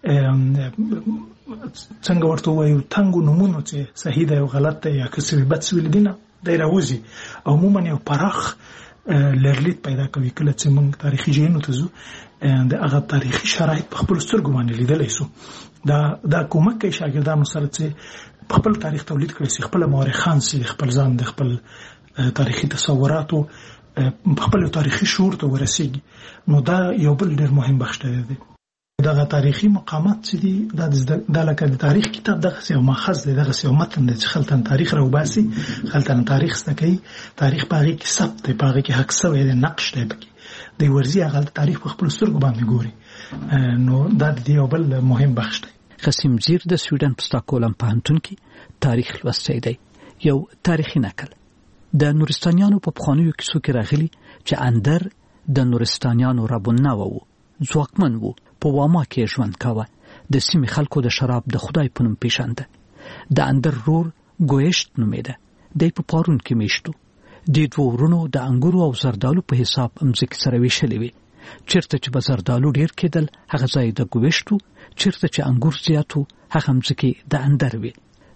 Speaker 17: څنګه ورته وایو تنګو نمونو چې صحیح دی او غلط دی یا کسب بد سویل دي نه دی راوځي عموما یو پراخ لرلید پیدا کوي کله چې موږ تاریخي ځایونو ته ځو د هغه تاریخي شرایط په خپل سترګو باندې لیدلی شو. دا دا کومک کوي شاګردانو سره چې خپل تاریخ تولید کړي شي خپل مورخان شي خپل ځان د خپل تاریخي تصوراتو خپل تاریخي شعور ته ورسیږي. نو دا یو بل ډېر مهم بخش دی. دغه تاریخي مقامات چې دي دا لکه د تاریخ کتاب دغه یو ماخذ دی دغه یو متن دی چې خلتن تاریخ راوباسي خلتن تاریخ زده کوي تاریخ په هغې کې ثبت دی په هغې کې حق شوی دی نقش دی پکې دی ورځي هغه تاریخ په خپلو سترګو باندې ګوري. نو دا د یو بل مهم بخش دی.
Speaker 13: قسیم زیر د سویډن په ستاکهولم پوهنتون کې تاریخ لوستی دی. یو تاریخي نقل د نورستانیانو په پخوانیو کیسو کې راغلي چې اندر د نورستانیانو ربوننوه و ځواکمن و په واما کې ژوند کاوه د سیمې خلکو د شراب د خدای په نوم پیژانده. د اندر رور ګویشت نومېده دی په پارون کې میشتو د دوه ورونو د انګورو او زردالو په حساب مځکې سره ویشلې وي. چیرته چې به زردالو ډیر کېدل هغه ځای د ګویشتو چیرته چې انګور زیاتو هغه مځکې د اندر وي.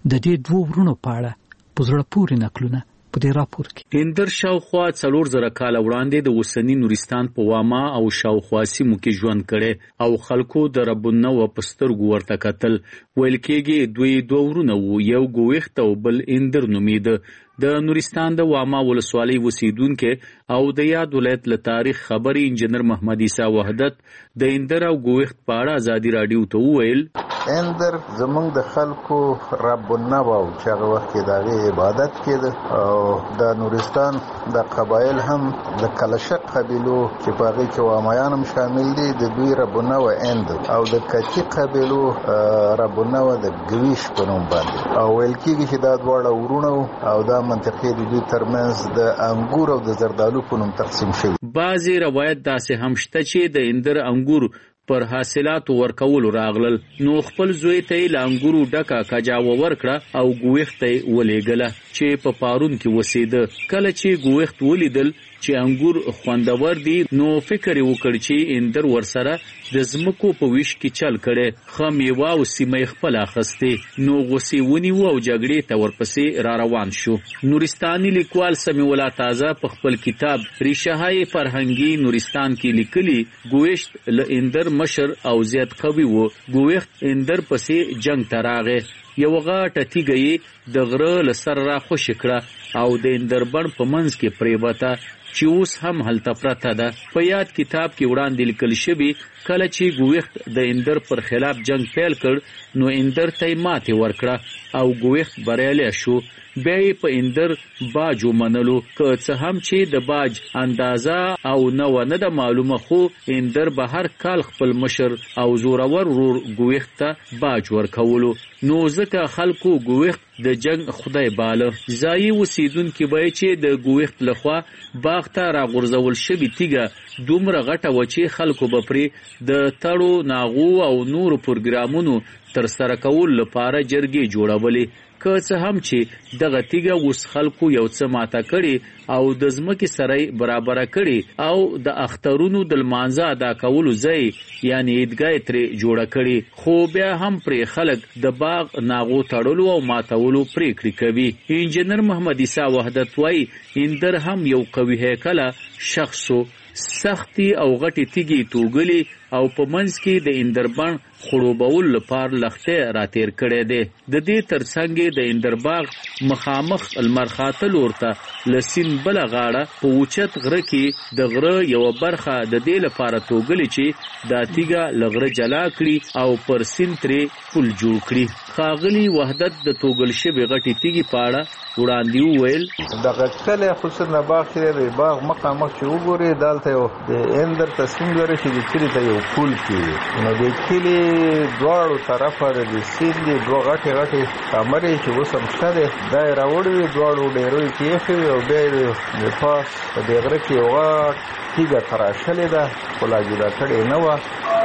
Speaker 13: د دې دوه ورونو په اړه په زړه پورې نقلونه په دې راپور کې.
Speaker 1: اندر شاوخوا څلور زره کال وړاندې د اوسنی نورستان په واما او شاوخوا سیمو کې ژوند کړي او خلکو د رب النوع په سترګو ورته کتل. ویل کېږي دوی دوه ورونه وو، یو ګوښت او بل اندر نومیده. د نورستان د واما ولسوالۍ اوسیدونکو او د یاد ولایت له تاریخ خبري انجنیر محمد عیسی وحدت د اندر او ګوښت په اړه ازادي رادیو ته وویل
Speaker 18: اندر زمونږ د خلکو رب النوع چې هغه وخت کې د عبادت کېده او د نورستان د قبایل هم د کلشق قبیلو چې په هغه کې وامایان هم شامل دي د دوی رب النوع اندر او د کچي قبیلو رب النوع د ګویش په نوم باندې او ویل کېږي چې دا دواړه ورونه او دا منطقې د دوی ترمنځ د انګور او د زردالو په نوم تقسیم شوي.
Speaker 1: بعضې روایت داسې هم شته چې د اندر انګور پر حاصلاتو ورکولو راغلل، نو خپل زوی ته یې له انګورو ډکه کجاوه ورکړه او ګوښت ته یې ولېږله چې په پارون کې اوسېده. کله چې ګوښت ولیدل چې انګور خوندور دي نو فکر یې وکړ چې اندر ورسره د ځمکو په ویش کې چل کړي، ښه میوه او سیمه یې خپله اخیستې، نو غوسې ونیوه او جګړې ته ورپسې را روان شو. نورستاني لیکوال سمیع الله تازه په خپل کتاب ریشه‌های فرهنګي نورستان کې لیکلي ګوښت له اندر مشر او زیات قوي و. ګوښت اندر پسې جنگ ته راغی، یو غاټه تیږه یې د غره له سر را خوشې کړه او د اندربن په منځ کې پرېوته چې اوس هم هلته پرته ده. په یاد کتاب کې وړاندې لیکل شوي کله چې ګوښت د اندر پر خلاف جنگ پیل کړ نو اندر ته یې ماتې ورکړه او ګوښت بریالی شو. بیا یې په اندر باج ومنلو، که څه هم چې د باج اندازه او نوه نه ده معلومه، خو اندر به هر کال خپل مشر او زورور ورور ګوښت ته باج ورکولو، نو ځکه خلکو ګوښت د جنگ خدای باله. ځایي اوسیدونکي به چې د ګوښت لخوا باغ ته راغورځول شوې تیږه دومره غټه وه چې خلکو به پرې د تړو، ناغو او نورو پروګرامونو ترسره کولو لپاره جرګې جوړولې. که څه هم چې دغه تیږه اوس خلکو یو څه ماته کړي او د ځمکې سره یې برابره کړي او د اخترونو د لمانځه ادا کولو ځای یعنې عیدګاه یې ترې جوړه کړي، خو بیا هم پرې خلک د باغ ناغو تړلو او ماتولو پرېکړې کوي. انجنیر محمد عیسی وحدت وایي اندر هم یو قوي هیکله شخص و، سختي او غټې تیږې توږلي او په منځ کې د اندربن خړوبولو لپاره لښتې راتېر کړی دی. د دې ترڅنګ د اندرباغ مخامخ المرخاته لور ته له سیند بله غاړه په اوچت غره کې د غره یوه برخه د دې لپاره توږلې چې دا تیږه له غره جلا کړي او پر سیند ترې پل جوړ کړي. ښاغلي وحدت د توږل شوې غټې تیږې په اړه وړاندې وویل
Speaker 18: دغه کلی حسن باغ چې د باغ مخامخ چې وګورې دلته یو د اندر تصمیم لري چې د کلي ته یو پل کېږي، نو د کلي دواړو طرفه د سیند دوه غټې غټې کمرې چې اوس هم شته دی دا یې راوړې وې، دواړو ډېرو یې کېښې وې او بیا یې د پاس په دې غره کې یو غټ تیږه تراشلې ده، خو لا جدا کړې نه وه.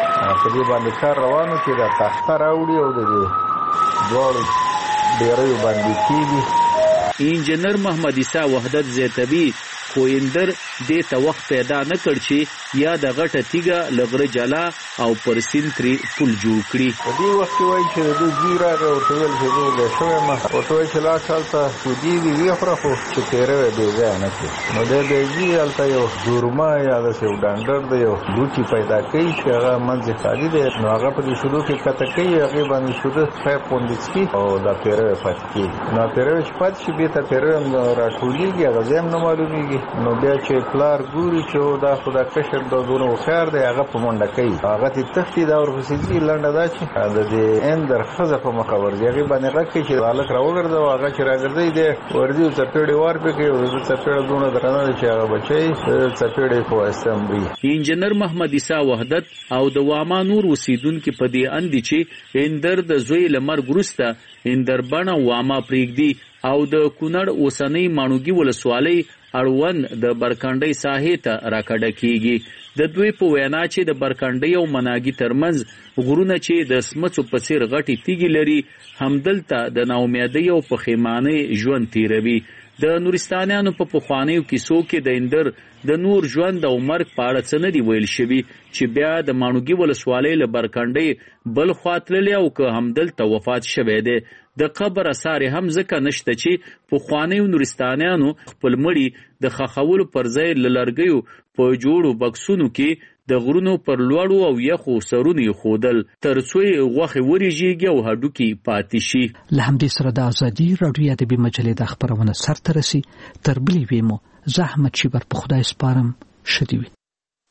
Speaker 18: په دې باندې کار روان و چې دا تخته راوړي او د دې دواړو ډېریو باندې کېږي.
Speaker 1: انجنیر محمد عیسی وحدت زیاتوي خو اندر دې ته وخت پیدا نه کړ چې یا د غټه تیږه له غره جلا او پر سیند ترې پل جوړ کړي.
Speaker 18: په دې وخت کې وایي چې د دوی زوی راغی ورته ویل چې زه بیا شوی یم، ورته وایي چې لاړ شه هلته شودې دي ویې خوره خو چې تېره وی بې ځایه نه کړي. نو دی بیا ځي هلته یو دورمه یا داسې یو ډنډر دی، یو لوټي پیدا کوي چې هغه منځ یې خالي دی، نو هغه په دې شودو کې کته کوي، هغې باندې شوده پیپ غوندې څکي او دا تېره وی پاتې کېږي. نو تېره وی چې پاتې شي بېرته تېره وی هم راټولېږي، هغه ځای هم نه معلومېږي. نو بیا چې پلار ګوري چې دا خو دا کشر دا دونه هوښیار دی، هغه په منډه کوي، هغه ترې تښتي دا ورپسې ځي. لنډه دا چې د دې اندر ښځه په مخه ورځي، هغې باندې غږ کوي چې هلک را وګرځوه، هغه چې راګرځوي دی ورځي او څپېړې وار پرې کوي او د ده څپېړه دونه درنه ده چې هغه بچی د څپېړې په واسطه مري.
Speaker 1: انجنیر محمد عیسی وحدت او د واما نور اوسیدونکي په دې اند دي چې اندر د زوی له مرګ وروسته اندربن او واما پرېږدي او د کونړ اوسنۍ ماڼوګي ولسوالۍ اړوند د برکنډۍ ساحې ته راکډه کېږي. د دوی په وینا چې د برکنډۍ او مناګي ترمنځ غرونه چې د سمڅو په څېر غټې تیږې لري همدلته د ناامیدۍ او پښیمانۍ ژوند تېروي. د نورستانیانو په پخوانیو کیسو کې د اندر د نور ژوند او مرګ په اړه څه نه دی ویل شوي چې بیا د ماڼوګي ولسوالۍ له برکنډۍ بل خواطللی او که همدلته وفات شوی دی. د قبر اثار هم ځکه نشته چې پخوانیو نورستانیانو خپل مړي د خښولو پر ځای له لرګیو په جوړو بکسونو کې د غرونو پر لوړو او یخو سرونو ښودل تر څو یې غوښې ورژېږي او هډوکي پاتې شي.
Speaker 13: له همدې سره د ازادي راډیو ادبي مجلې د خپرونه سرته رسي. تر بلې وې مو زه احمد شیبر په خدای سپارم. ښه دې وي.